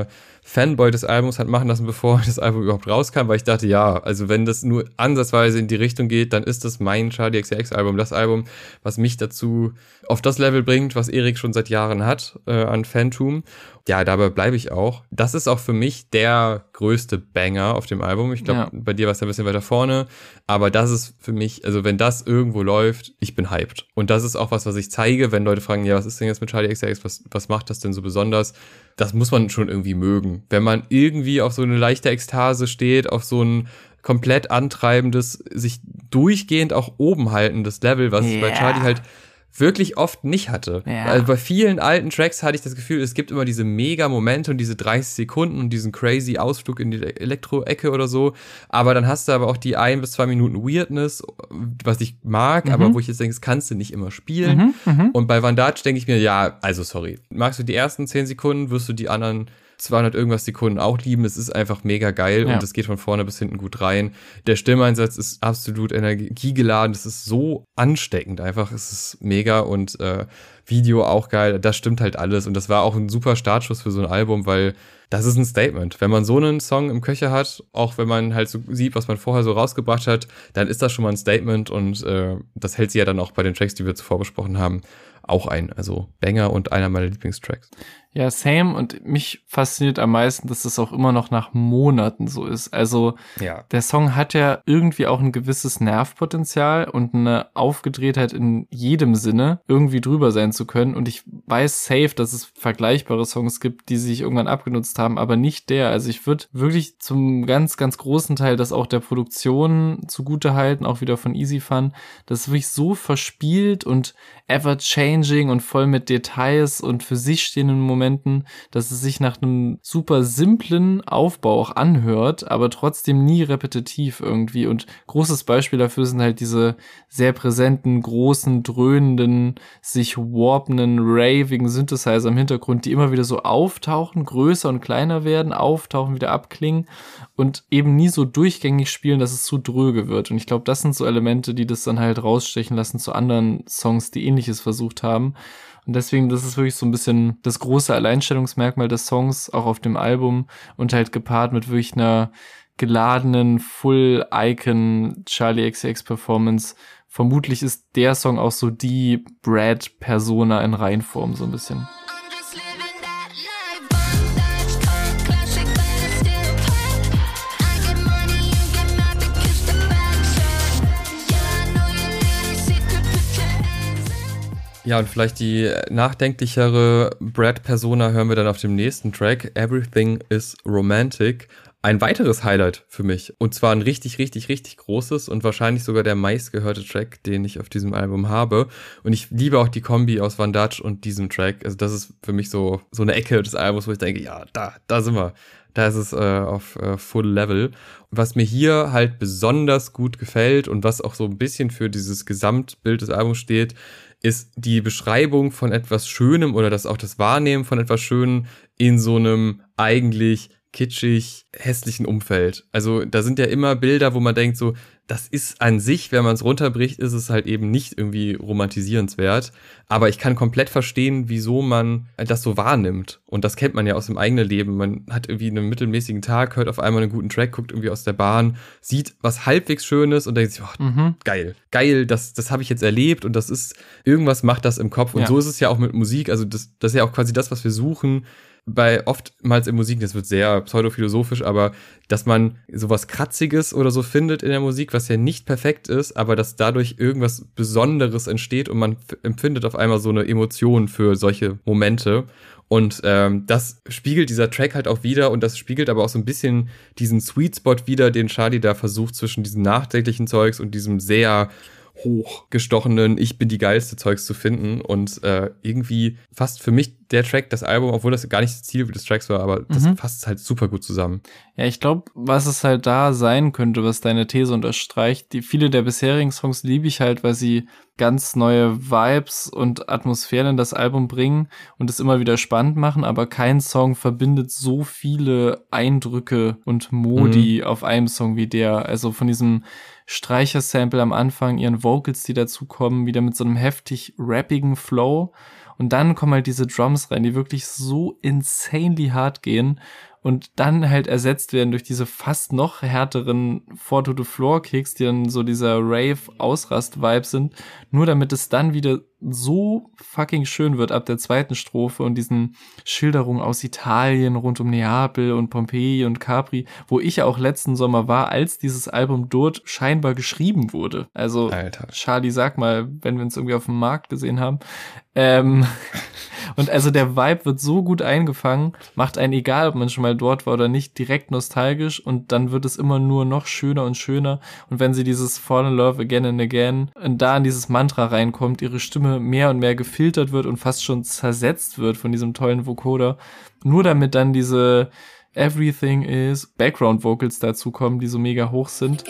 Fanboy des Albums hat machen lassen, bevor das Album überhaupt rauskam, weil ich dachte, ja, also wenn das nur ansatzweise in die Richtung geht, dann ist das mein Charli X C X Album, das Album, was mich dazu auf das Level bringt, was Erik schon seit Jahren hat äh, an Fantum. Ja, dabei bleibe ich auch. Das ist auch für mich der größte Banger auf dem Album. Ich glaube, ja. bei dir war es ein bisschen weiter vorne, aber das ist für mich, also wenn das irgendwo läuft, ich bin hyped. Und das ist auch was, was ich zeige, wenn Leute fragen, ja, was ist denn jetzt mit Charli X C X, was, was macht das denn so besonders? Das muss man schon irgendwie mögen. Wenn man irgendwie auf so eine leichte Ekstase steht, auf so ein komplett antreibendes, sich durchgehend auch oben haltendes Level, was yeah. bei Charli halt wirklich oft nicht hatte. Ja. Also bei vielen alten Tracks hatte ich das Gefühl, es gibt immer diese Mega-Momente und diese dreißig Sekunden und diesen crazy Ausflug in die Elektro-Ecke oder so. Aber dann hast du aber auch die ein bis zwei Minuten Weirdness, was ich mag, mhm. aber wo ich jetzt denke, das kannst du nicht immer spielen. Mhm, mh. Und bei Vandage denke ich mir, ja, also sorry. Magst du die ersten zehn Sekunden, wirst du die anderen zweihundert irgendwas Sekunden auch lieben. Es ist einfach mega geil ja. und es geht von vorne bis hinten gut rein. Der Stimmeinsatz ist absolut energiegeladen. Es ist so ansteckend einfach. Es ist mega und äh, Video auch geil. Das stimmt halt alles und das war auch ein super Startschuss für so ein Album, weil das ist ein Statement. Wenn man so einen Song im Köcher hat, auch wenn man halt so sieht, was man vorher so rausgebracht hat, dann ist das schon mal ein Statement und äh, das hält sie ja dann auch bei den Tracks, die wir zuvor besprochen haben, auch ein. Also Banger und einer meiner Lieblingstracks. Ja, same. Und mich fasziniert am meisten, dass das auch immer noch nach Monaten so ist. Also ja. der Song hat ja irgendwie auch ein gewisses Nervpotenzial und eine Aufgedrehtheit in jedem Sinne, irgendwie drüber sein zu können. Und ich weiß safe, dass es vergleichbare Songs gibt, die sich irgendwann abgenutzt haben, aber nicht der. Also ich würde wirklich zum ganz, ganz großen Teil das auch der Produktion zugute halten, auch wieder von Easy Fun. Das ist wirklich so verspielt und ever-changing und voll mit Details und für sich stehenden Momenten, dass es sich nach einem super simplen Aufbau auch anhört, aber trotzdem nie repetitiv irgendwie. Und großes Beispiel dafür sind halt diese sehr präsenten, großen, dröhnenden, sich warpenden, ravigen Synthesizer im Hintergrund, die immer wieder so auftauchen, größer und kleiner werden, auftauchen, wieder abklingen und eben nie so durchgängig spielen, dass es zu dröge wird. Und ich glaube, das sind so Elemente, die das dann halt rausstechen lassen zu anderen Songs, die Ähnliches versucht haben. Und deswegen, das ist wirklich so ein bisschen das große Alleinstellungsmerkmal des Songs, auch auf dem Album und halt gepaart mit wirklich einer geladenen Full-Icon Charli X C X Performance. Vermutlich ist der Song auch so die Brad-Persona in Reinform so ein bisschen. Ja, und vielleicht die nachdenklichere Brad-Persona hören wir dann auf dem nächsten Track, Everything is Romantic. Ein weiteres Highlight für mich. Und zwar ein richtig, richtig, richtig großes und wahrscheinlich sogar der meistgehörte Track, den ich auf diesem Album habe. Und ich liebe auch die Kombi aus Vandage und diesem Track. Also das ist für mich so, so eine Ecke des Albums, wo ich denke, ja, da, da sind wir. Da ist es äh, auf äh, Full Level. Was mir hier halt besonders gut gefällt und was auch so ein bisschen für dieses Gesamtbild des Albums steht, ist die Beschreibung von etwas Schönem oder das auch das Wahrnehmen von etwas Schönem in so einem eigentlich kitschig, hässlichen Umfeld. Also da sind ja immer Bilder, wo man denkt so, das ist an sich, wenn man es runterbricht, ist es halt eben nicht irgendwie romantisierenswert. Aber ich kann komplett verstehen, wieso man das so wahrnimmt. Und das kennt man ja aus dem eigenen Leben. Man hat irgendwie einen mittelmäßigen Tag, hört auf einmal einen guten Track, guckt irgendwie aus der Bahn, sieht was halbwegs Schönes und denkt sich, oh, mhm. geil, geil, das, das habe ich jetzt erlebt und das ist, irgendwas macht das im Kopf. Und ja. so ist es ja auch mit Musik. Also das, das ist ja auch quasi das, was wir suchen. Bei oftmals in Musik, das wird sehr pseudophilosophisch, aber dass man sowas Kratziges oder so findet in der Musik, was ja nicht perfekt ist, aber dass dadurch irgendwas Besonderes entsteht und man f- empfindet auf einmal so eine Emotion für solche Momente. Und ähm, das spiegelt dieser Track halt auch wieder und das spiegelt aber auch so ein bisschen diesen Sweet Spot wieder, den Charli da versucht zwischen diesem nachdenklichen Zeugs und diesem sehr hochgestochenen, ich bin die geilste Zeugs zu finden und äh, irgendwie fast für mich der Track, das Album, obwohl das gar nicht das Ziel des Tracks war, aber das mhm. fasst halt super gut zusammen. Ja, ich glaube, was es halt da sein könnte, was deine These unterstreicht, die viele der bisherigen Songs liebe ich halt, weil sie ganz neue Vibes und Atmosphären in das Album bringen und es immer wieder spannend machen, aber kein Song verbindet so viele Eindrücke und Modi mhm. auf einem Song wie der. Also von diesem Streicher-Sample am Anfang, ihren Vocals, die dazukommen, wieder mit so einem heftig rappigen Flow. Und dann kommen halt diese Drums rein, die wirklich so insanely hart gehen. und dann halt ersetzt werden durch diese fast noch härteren Four-to-the-Floor-Kicks, die dann so dieser Rave-Ausrast-Vibe sind, nur damit es dann wieder so fucking schön wird ab der zweiten Strophe und diesen Schilderungen aus Italien rund um Neapel und Pompeji und Capri, wo ich ja auch letzten Sommer war, als dieses Album dort scheinbar geschrieben wurde. Also, Alter. Charlie, sag mal, wenn wir uns irgendwie auf dem Markt gesehen haben. Ähm, und also der Vibe wird so gut eingefangen, macht einen, egal ob man schon mal dort war oder nicht, direkt nostalgisch und dann wird es immer nur noch schöner und schöner. Und wenn sie dieses Fall in Love Again and Again und da in dieses Mantra reinkommt, ihre Stimme mehr und mehr gefiltert wird und fast schon zersetzt wird von diesem tollen Vocoder, nur damit dann diese Everything is Background Vocals dazu kommen, die so mega hoch sind.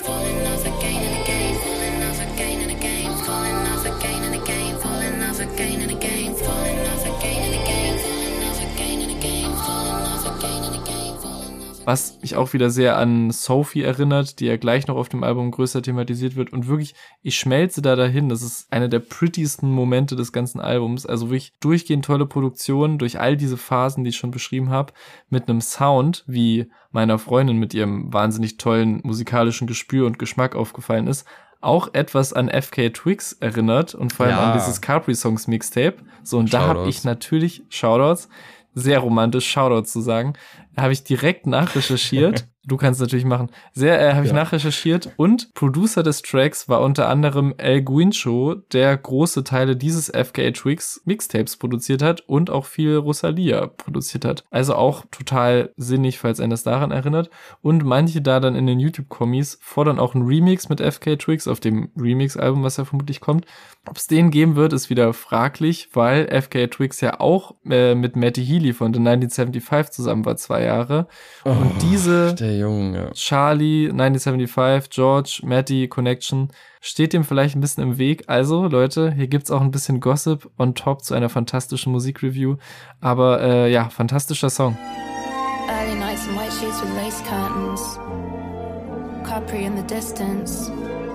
Was mich auch wieder sehr an Sophie erinnert, die ja gleich noch auf dem Album größer thematisiert wird. Und wirklich, ich schmelze da dahin. Das ist einer der prettiesten Momente des ganzen Albums. Also wirklich durchgehend tolle Produktion durch all diese Phasen, die ich schon beschrieben habe, mit einem Sound, wie meiner Freundin mit ihrem wahnsinnig tollen musikalischen Gespür und Geschmack aufgefallen ist, auch etwas an F K Twigs erinnert und vor allem ja. an dieses Capri Songs Mixtape. So, und Shoutouts. Da habe ich natürlich, Shoutouts, sehr romantisch, Shoutouts zu sagen, habe ich direkt nachrecherchiert. Du kannst es natürlich machen. Sehr, äh, habe ich ja. nachrecherchiert und Producer des Tracks war unter anderem El Guincho, der große Teile dieses F K Twigs Mixtapes produziert hat und auch viel Rosalia produziert hat. Also auch total sinnig, falls einen das daran erinnert. Und manche da dann in den YouTube-Kommis fordern auch einen Remix mit F K Twigs auf dem Remix-Album, was ja vermutlich kommt. Ob es den geben wird, ist wieder fraglich, weil F K Twigs ja auch äh, mit Matty Healy von The neunzehnhundertfünfundsiebzig zusammen war, zwei Jahre. Oh, und diese Junge. Charlie, neunzehnhundertfünfundsiebzig, George, Matty Connection steht dem vielleicht ein bisschen im Weg. Also, Leute, hier gibt's auch ein bisschen Gossip on top zu einer fantastischen Musikreview. Aber äh, ja, fantastischer Song. Early nights in white sheets with lace curtains. Capri in the distance.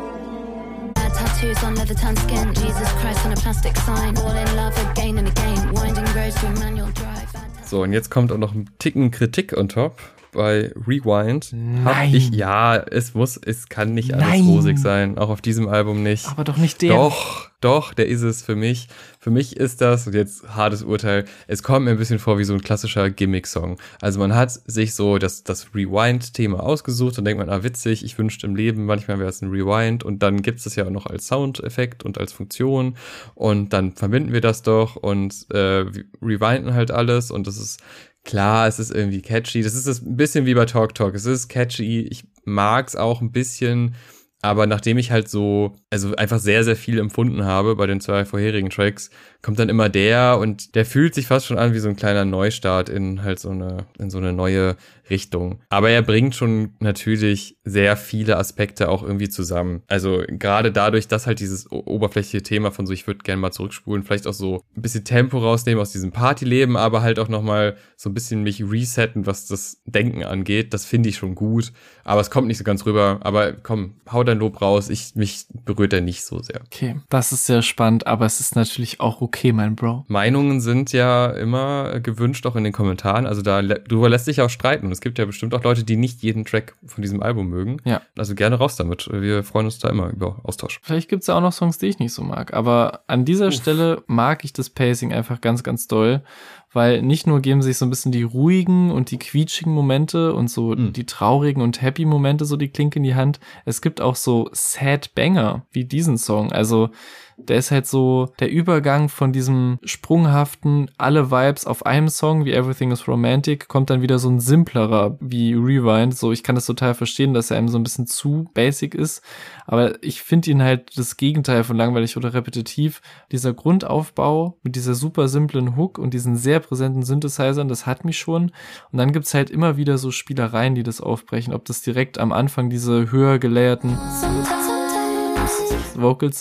Tattoos on leather tan skin. Jesus Christ on a plastic sign. All in love again and again. Winding roads through manual drive. So, und jetzt kommt auch noch ein Ticken Kritik on top. Bei Rewind hab ich, ja, es muss, es kann nicht alles Nein. rosig sein, auch auf diesem Album nicht. Aber doch nicht der. Doch, doch, der ist es für mich. Für mich ist das, und jetzt hartes Urteil, es kommt mir ein bisschen vor wie so ein klassischer Gimmick-Song. Also man hat sich so das, das Rewind-Thema ausgesucht und denkt man, ah witzig, ich wünschte im Leben, manchmal wäre es ein Rewind und dann gibt es das ja auch noch als Soundeffekt und als Funktion und dann verbinden wir das doch und äh, rewinden halt alles und das ist klar, es ist irgendwie catchy. Das ist das ein bisschen wie bei Talk Talk. Es ist catchy. Ich mag's auch ein bisschen. Aber nachdem ich halt so, also einfach sehr, sehr viel empfunden habe bei den zwei vorherigen Tracks, kommt dann immer der und der fühlt sich fast schon an wie so ein kleiner Neustart in halt so eine, in so eine neue Richtung. Aber er bringt schon natürlich sehr viele Aspekte auch irgendwie zusammen. Also gerade dadurch, dass halt dieses oberflächliche Thema von so, ich würde gerne mal zurückspulen, vielleicht auch so ein bisschen Tempo rausnehmen aus diesem Partyleben, aber halt auch nochmal so ein bisschen mich resetten, was das Denken angeht. Das finde ich schon gut. Aber es kommt nicht so ganz rüber. Aber komm, hau dein Lob raus. Ich, mich berührt er nicht so sehr. Okay, das ist sehr spannend, aber es ist natürlich auch okay, mein Bro. Meinungen sind ja immer gewünscht, auch in den Kommentaren. Also da drüber lässt sich auch streiten. Und es gibt ja bestimmt auch Leute, die nicht jeden Track von diesem Album mögen. Ja. Also gerne raus damit. Wir freuen uns da immer über Austausch. Vielleicht gibt's ja auch noch Songs, die ich nicht so mag. Aber an dieser Uff. Stelle mag ich das Pacing einfach ganz, ganz doll. Weil nicht nur geben sich so ein bisschen die ruhigen und die quietschigen Momente und so mhm. die traurigen und happy Momente so die Klinke in die Hand. Es gibt auch so Sad Banger wie diesen Song. Also der ist halt so der Übergang von diesem sprunghaften, alle Vibes auf einem Song wie Everything is Romantic, kommt dann wieder so ein simplerer wie Rewind. So, ich kann das total verstehen, dass er einem so ein bisschen zu basic ist. Aber ich finde ihn halt das Gegenteil von langweilig oder repetitiv. Dieser Grundaufbau mit dieser super simplen Hook und diesen sehr präsenten Synthesizern, das hat mich schon. Und dann gibt's halt immer wieder so Spielereien, die das aufbrechen. Ob das direkt am Anfang diese höher gelayerten Vocals sind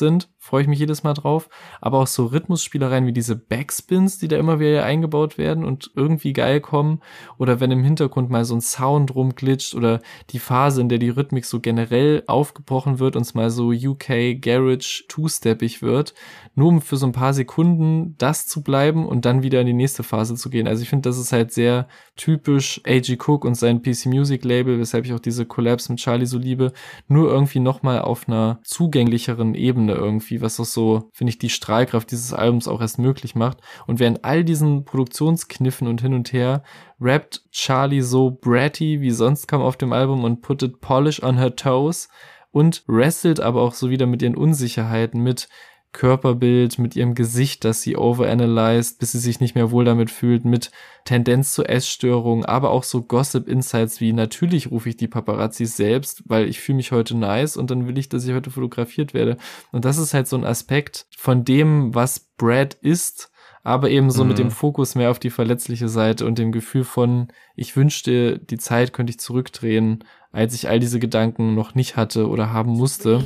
freue ich mich jedes Mal drauf. Aber auch so Rhythmusspielereien wie diese Backspins, die da immer wieder eingebaut werden und irgendwie geil kommen. Oder wenn im Hintergrund mal so ein Sound rumglitscht oder die Phase, in der die Rhythmik so generell aufgebrochen wird und es mal so U K Garage two-steppig wird, nur um für so ein paar Sekunden das zu bleiben und dann wieder in die nächste Phase zu gehen. Also ich finde, das ist halt sehr typisch A G Cook und sein P C Music Label, weshalb ich auch diese Collabs mit Charlie so liebe, nur irgendwie nochmal auf einer zugänglicheren Ebene irgendwie, was auch so, finde ich, die Strahlkraft dieses Albums auch erst möglich macht. Und während all diesen Produktionskniffen und hin und her rappt Charlie so bratty wie sonst kaum auf dem Album und put it polish on her toes und wrestelt aber auch so wieder mit ihren Unsicherheiten, mit Körperbild, mit ihrem Gesicht, das sie overanalyzed, bis sie sich nicht mehr wohl damit fühlt, mit Tendenz zu Essstörungen, aber auch so Gossip-Insights wie, natürlich rufe ich die Paparazzis selbst, weil ich fühle mich heute nice und dann will ich, dass ich heute fotografiert werde. Und das ist halt so ein Aspekt von dem, was Brad ist, aber eben so mhm. mit dem Fokus mehr auf die verletzliche Seite und dem Gefühl von, ich wünschte, die Zeit könnte ich zurückdrehen, als ich all diese Gedanken noch nicht hatte oder haben musste.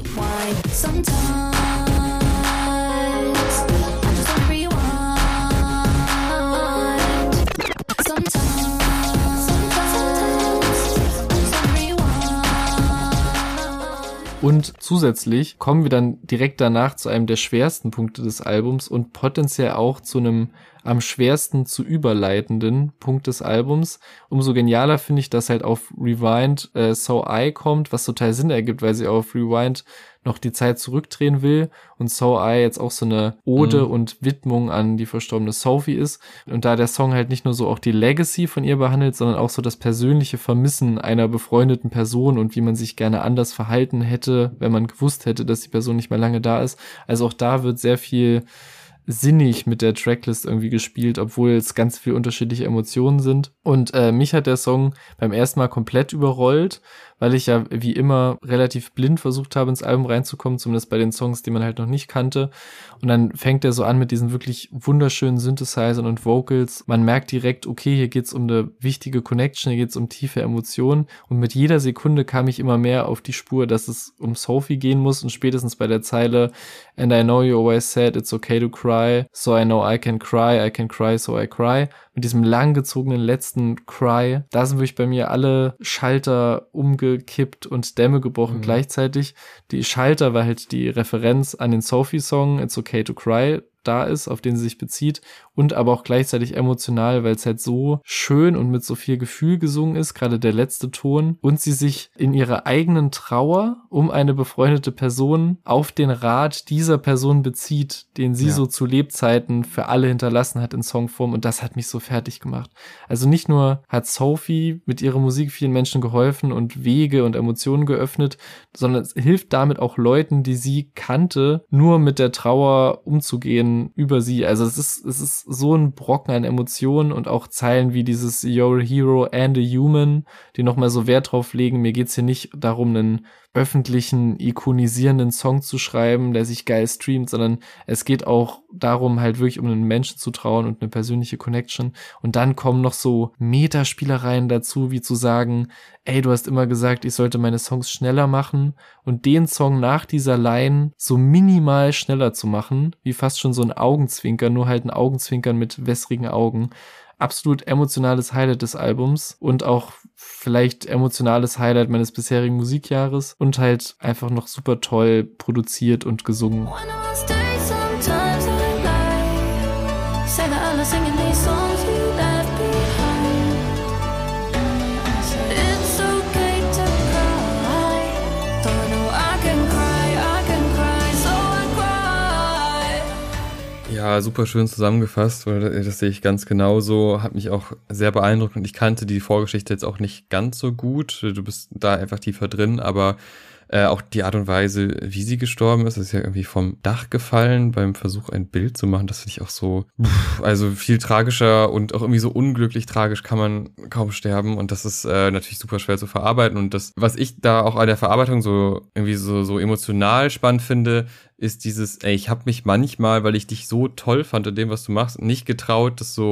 Und zusätzlich kommen wir dann direkt danach zu einem der schwersten Punkte des Albums und potenziell auch zu einem am schwersten zu überleitenden Punkt des Albums. Umso genialer finde ich, dass halt auf Rewind äh, So I kommt, was total Sinn ergibt, weil sie auf Rewind noch die Zeit zurückdrehen will und So I jetzt auch so eine Ode mhm. und Widmung an die verstorbene Sophie ist. Und da der Song halt nicht nur so auch die Legacy von ihr behandelt, sondern auch so das persönliche Vermissen einer befreundeten Person und wie man sich gerne anders verhalten hätte, wenn man gewusst hätte, dass die Person nicht mehr lange da ist. Also auch da wird sehr viel sinnig mit der Tracklist irgendwie gespielt, obwohl es ganz viele unterschiedliche Emotionen sind. Und äh, mich hat der Song beim ersten Mal komplett überrollt, weil ich ja wie immer relativ blind versucht habe, ins Album reinzukommen, zumindest bei den Songs, die man halt noch nicht kannte. Und dann fängt er so an mit diesen wirklich wunderschönen Synthesizern und Vocals. Man merkt direkt, okay, hier geht's um eine wichtige Connection, hier geht's um tiefe Emotionen. Und mit jeder Sekunde kam ich immer mehr auf die Spur, dass es um Sophie gehen muss. Und spätestens bei der Zeile "And I know you always said it's okay to cry, so I know I can cry, I can cry, so I cry", mit diesem langgezogenen letzten Cry, da sind wirklich bei mir alle Schalter umgekippt und Dämme gebrochen mhm. gleichzeitig. Die Schalter war halt die Referenz an den Sophie-Song It's Okay to Cry da ist, auf den sie sich bezieht, und aber auch gleichzeitig emotional, weil es halt so schön und mit so viel Gefühl gesungen ist, gerade der letzte Ton, und sie sich in ihrer eigenen Trauer um eine befreundete Person auf den Rat dieser Person bezieht, den sie ja. so zu Lebzeiten für alle hinterlassen hat in Songform, und das hat mich so fertig gemacht. Also nicht nur hat Sophie mit ihrer Musik vielen Menschen geholfen und Wege und Emotionen geöffnet, sondern es hilft damit auch Leuten, die sie kannte, nur mit der Trauer umzugehen über sie. Also es ist, es ist so ein Brocken an Emotionen und auch Zeilen wie dieses "You're a hero and a human", die nochmal so Wert drauf legen. Mir geht's hier nicht darum, einen öffentlichen, ikonisierenden Song zu schreiben, der sich geil streamt, sondern es geht auch darum, halt wirklich um einen Menschen zu trauen und eine persönliche Connection. Und dann kommen noch so Metaspielereien dazu, wie zu sagen, ey, du hast immer gesagt, ich sollte meine Songs schneller machen, und den Song nach dieser Line so minimal schneller zu machen, wie fast schon so ein Augenzwinkern, nur halt ein Augenzwinkern mit wässrigen Augen. Absolut emotionales Highlight des Albums und auch vielleicht emotionales Highlight meines bisherigen Musikjahres und halt einfach noch super toll produziert und gesungen. Ja, super schön zusammengefasst, weil das sehe ich ganz genauso, hat mich auch sehr beeindruckt, und ich kannte die Vorgeschichte jetzt auch nicht ganz so gut, du bist da einfach tiefer drin, aber äh, auch die Art und Weise, wie sie gestorben ist, ist ja irgendwie vom Dach gefallen beim Versuch, ein Bild zu machen, das finde ich auch so, pff, also viel tragischer und auch irgendwie so unglücklich tragisch kann man kaum sterben, und das ist äh, natürlich super schwer zu verarbeiten, und das, was ich da auch an der Verarbeitung so irgendwie so, so emotional spannend finde, ist dieses, ey, ich habe mich manchmal, weil ich dich so toll fand in dem, was du machst, nicht getraut, das so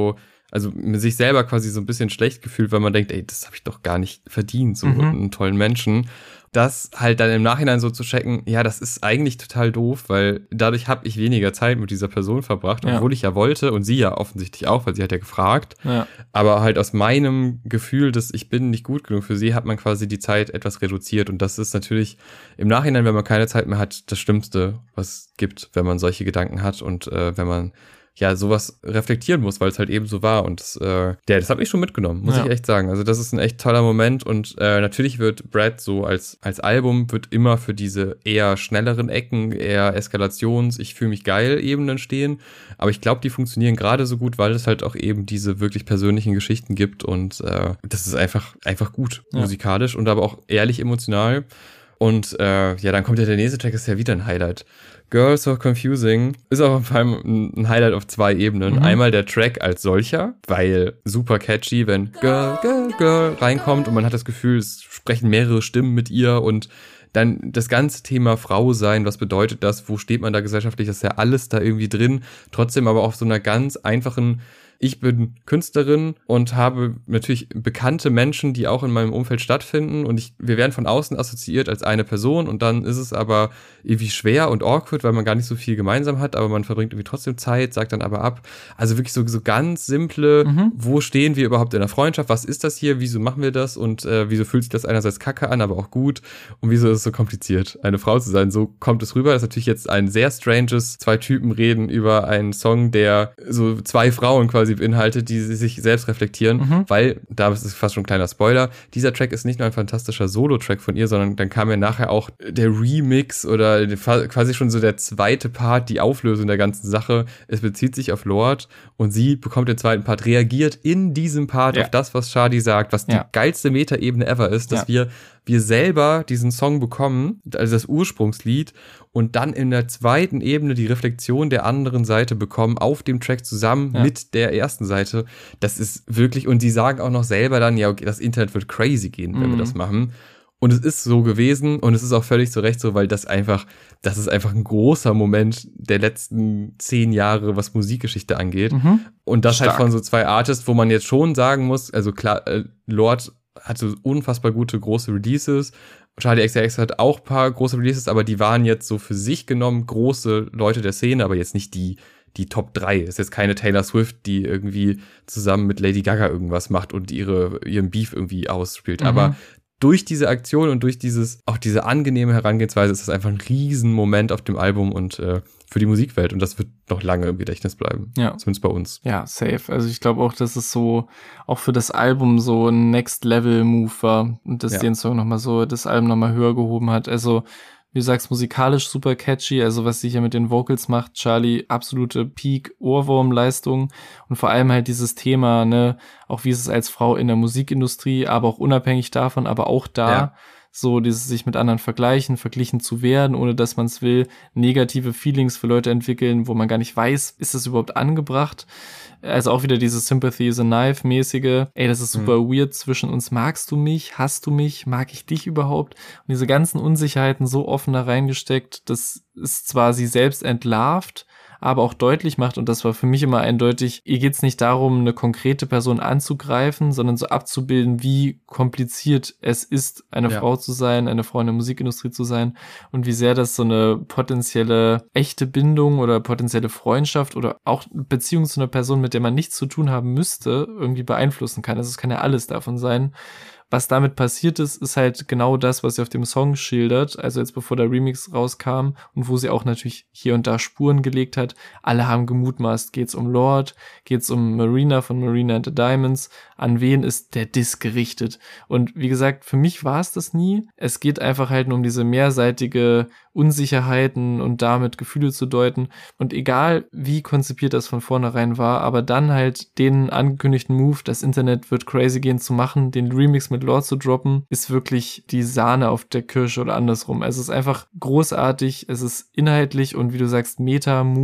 also sich selber quasi so ein bisschen schlecht gefühlt, weil man denkt, ey, das habe ich doch gar nicht verdient, so mhm. einen tollen Menschen. Das halt dann im Nachhinein so zu checken, ja, das ist eigentlich total doof, weil dadurch habe ich weniger Zeit mit dieser Person verbracht, obwohl ja. ich ja wollte und sie ja offensichtlich auch, weil sie hat ja gefragt. Ja. Aber halt aus meinem Gefühl, dass ich bin nicht gut genug für sie, hat man quasi die Zeit etwas reduziert. Und das ist natürlich im Nachhinein, wenn man keine Zeit mehr hat, das Schlimmste, was es gibt, wenn man solche Gedanken hat und äh, wenn man ja sowas reflektieren muss, weil es halt eben so war und das, äh, ja, das hat mich schon mitgenommen, muss ja. ich echt sagen. Also das ist ein echt toller Moment und äh, natürlich wird Brad so als als Album wird immer für diese eher schnelleren Ecken, eher Eskalations-, ich fühle mich geil Ebenen stehen, aber ich glaube, die funktionieren gerade so gut, weil es halt auch eben diese wirklich persönlichen Geschichten gibt und äh, das ist einfach einfach gut ja. musikalisch und aber auch ehrlich emotional und äh, ja, dann kommt ja der nächste Track, ist ja wieder ein Highlight. Girl So Confusing ist auch vor allem ein Highlight auf zwei Ebenen. Mhm. Einmal der Track als solcher, weil super catchy, wenn Girl, Girl, Girl reinkommt und man hat das Gefühl, es sprechen mehrere Stimmen mit ihr und dann das ganze Thema Frau sein, was bedeutet das, wo steht man da gesellschaftlich, das ist ja alles da irgendwie drin, trotzdem aber auf so einer ganz einfachen, ich bin Künstlerin und habe natürlich bekannte Menschen, die auch in meinem Umfeld stattfinden und ich, wir werden von außen assoziiert als eine Person und dann ist es aber irgendwie schwer und awkward, weil man gar nicht so viel gemeinsam hat, aber man verbringt irgendwie trotzdem Zeit, sagt dann aber ab. Also wirklich so, so ganz simple, mhm. wo stehen wir überhaupt in der Freundschaft, was ist das hier, wieso machen wir das und äh, wieso fühlt sich das einerseits kacke an, aber auch gut und wieso ist es so kompliziert, eine Frau zu sein. So kommt es rüber. Das ist natürlich jetzt ein sehr stranges, zwei Typen reden über einen Song, der so zwei Frauen quasi beinhaltet, die sich selbst reflektieren, mhm. weil, da ist es fast schon ein kleiner Spoiler, dieser Track ist nicht nur ein fantastischer Solo-Track von ihr, sondern dann kam ja nachher auch der Remix oder quasi schon so der zweite Part, die Auflösung der ganzen Sache. Es bezieht sich auf Lorde und sie bekommt den zweiten Part, reagiert in diesem Part ja. auf das, was Shadi sagt, was ja. die geilste Meta-Ebene ever ist, dass ja. wir wir selber diesen Song bekommen, also das Ursprungslied, und dann in der zweiten Ebene die Reflexion der anderen Seite bekommen, auf dem Track zusammen ja. mit der ersten Seite. Das ist wirklich, und die sagen auch noch selber dann, ja, okay, das Internet wird crazy gehen, wenn mhm. wir das machen. Und es ist so gewesen und es ist auch völlig zu Recht so, weil das einfach, das ist einfach ein großer Moment der letzten zehn Jahre, was Musikgeschichte angeht. Mhm. Und das Stark. Halt von so zwei Artists, wo man jetzt schon sagen muss, also klar, äh, Lorde hatte unfassbar gute große Releases. Charli X C X hat auch ein paar große Releases, aber die waren jetzt so für sich genommen große Leute der Szene, aber jetzt nicht die die Top drei. Ist jetzt keine Taylor Swift, die irgendwie zusammen mit Lady Gaga irgendwas macht und ihre ihren Beef irgendwie ausspielt. Mhm. Aber durch diese Aktion und durch dieses auch diese angenehme Herangehensweise ist das einfach ein Riesenmoment auf dem Album und äh, für die Musikwelt. Und das wird noch lange im Gedächtnis bleiben. Ja. Zumindest bei uns. Ja, safe. Also ich glaube auch, dass es so auch für das Album so ein Next-Level-Move war und dass ja. den Song nochmal so, das Album nochmal höher gehoben hat. Also wie du sagst, musikalisch super catchy, also was sie hier mit den Vocals macht, Charli, absolute Peak-Ohrwurm-Leistung und vor allem halt dieses Thema, ne, auch wie ist es als Frau in der Musikindustrie, aber auch unabhängig davon, aber auch da, ja. so dieses sich mit anderen vergleichen, verglichen zu werden, ohne dass man es will, negative Feelings für Leute entwickeln, wo man gar nicht weiß, ist das überhaupt angebracht? Also auch wieder dieses Sympathy is a Knife-mäßige, ey, das ist super mhm. weird zwischen uns, magst du mich, hast du mich, mag ich dich überhaupt? Und diese ganzen Unsicherheiten so offen da reingesteckt, das ist zwar sie selbst entlarvt, aber auch deutlich macht, und das war für mich immer eindeutig, ihr geht's nicht darum, eine konkrete Person anzugreifen, sondern so abzubilden, wie kompliziert es ist, eine ja. Frau zu sein, eine Frau in der Musikindustrie zu sein und wie sehr das so eine potenzielle echte Bindung oder potenzielle Freundschaft oder auch Beziehung zu einer Person, mit der man nichts zu tun haben müsste, irgendwie beeinflussen kann. Also es kann ja alles davon sein. Was damit passiert ist, ist halt genau das, was sie auf dem Song schildert, also jetzt bevor der Remix rauskam und wo sie auch natürlich hier und da Spuren gelegt hat. Alle haben gemutmaßt, geht's um Lorde, geht's um Marina von Marina and the Diamonds, an wen ist der Diss gerichtet? Und wie gesagt, für mich war es das nie. Es geht einfach halt nur um diese mehrseitige Unsicherheiten und damit Gefühle zu deuten. Und egal, wie konzipiert das von vornherein war, aber dann halt den angekündigten Move, das Internet wird crazy gehen zu machen, den Remix mit Lorde zu droppen, ist wirklich die Sahne auf der Kirsche oder andersrum. Also es ist einfach großartig, es ist inhaltlich und wie du sagst, Meta-Move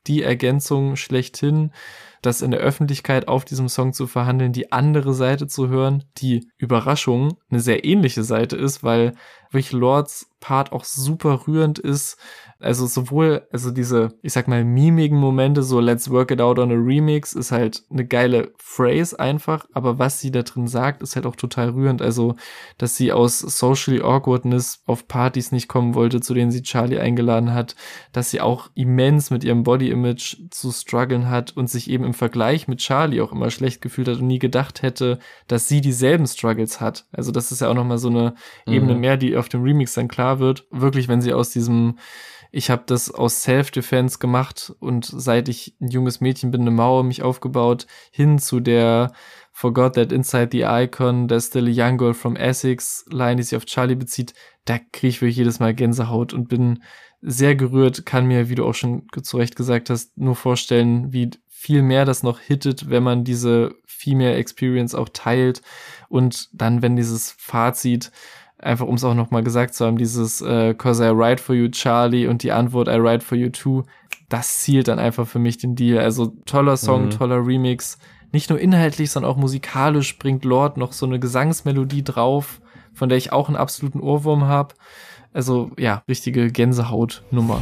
die Ergänzung schlechthin, das in der Öffentlichkeit auf diesem Song zu verhandeln, die andere Seite zu hören, die Überraschung eine sehr ähnliche Seite ist, weil wirklich Lords Part auch super rührend ist. Also sowohl, also diese, ich sag mal, mimigen Momente, so let's work it out on a remix, ist halt eine geile Phrase einfach, aber was sie da drin sagt, ist halt auch total rührend. Also, dass sie aus Socially Awkwardness auf Partys nicht kommen wollte, zu denen sie Charli eingeladen hat, dass sie auch immens mit ihrem Body-Image zu strugglen hat und sich eben im Vergleich mit Charli auch immer schlecht gefühlt hat und nie gedacht hätte, dass sie dieselben Struggles hat. Also das ist ja auch nochmal so eine mhm. Ebene mehr, die auf dem Remix dann klar wird. Wirklich, wenn sie aus diesem ich habe das aus Self-Defense gemacht und seit ich ein junges Mädchen bin, eine Mauer mich aufgebaut, hin zu der Forgot that inside the icon, there's still a young girl from Essex Line, die sich auf Charli bezieht, da kriege ich wirklich jedes Mal Gänsehaut und bin sehr gerührt, kann mir, wie du auch schon zu Recht gesagt hast, nur vorstellen, wie viel mehr das noch hittet, wenn man diese Female Experience auch teilt und dann, wenn dieses Fazit einfach um es auch nochmal gesagt zu haben, dieses äh, Cause I write for you, Charli und die Antwort I write for you too, das zielt dann einfach für mich den Deal. Also toller Song, mhm. toller Remix. Nicht nur inhaltlich, sondern auch musikalisch bringt Lord noch so eine Gesangsmelodie drauf, von der ich auch einen absoluten Ohrwurm habe. Also ja, richtige Gänsehautnummer.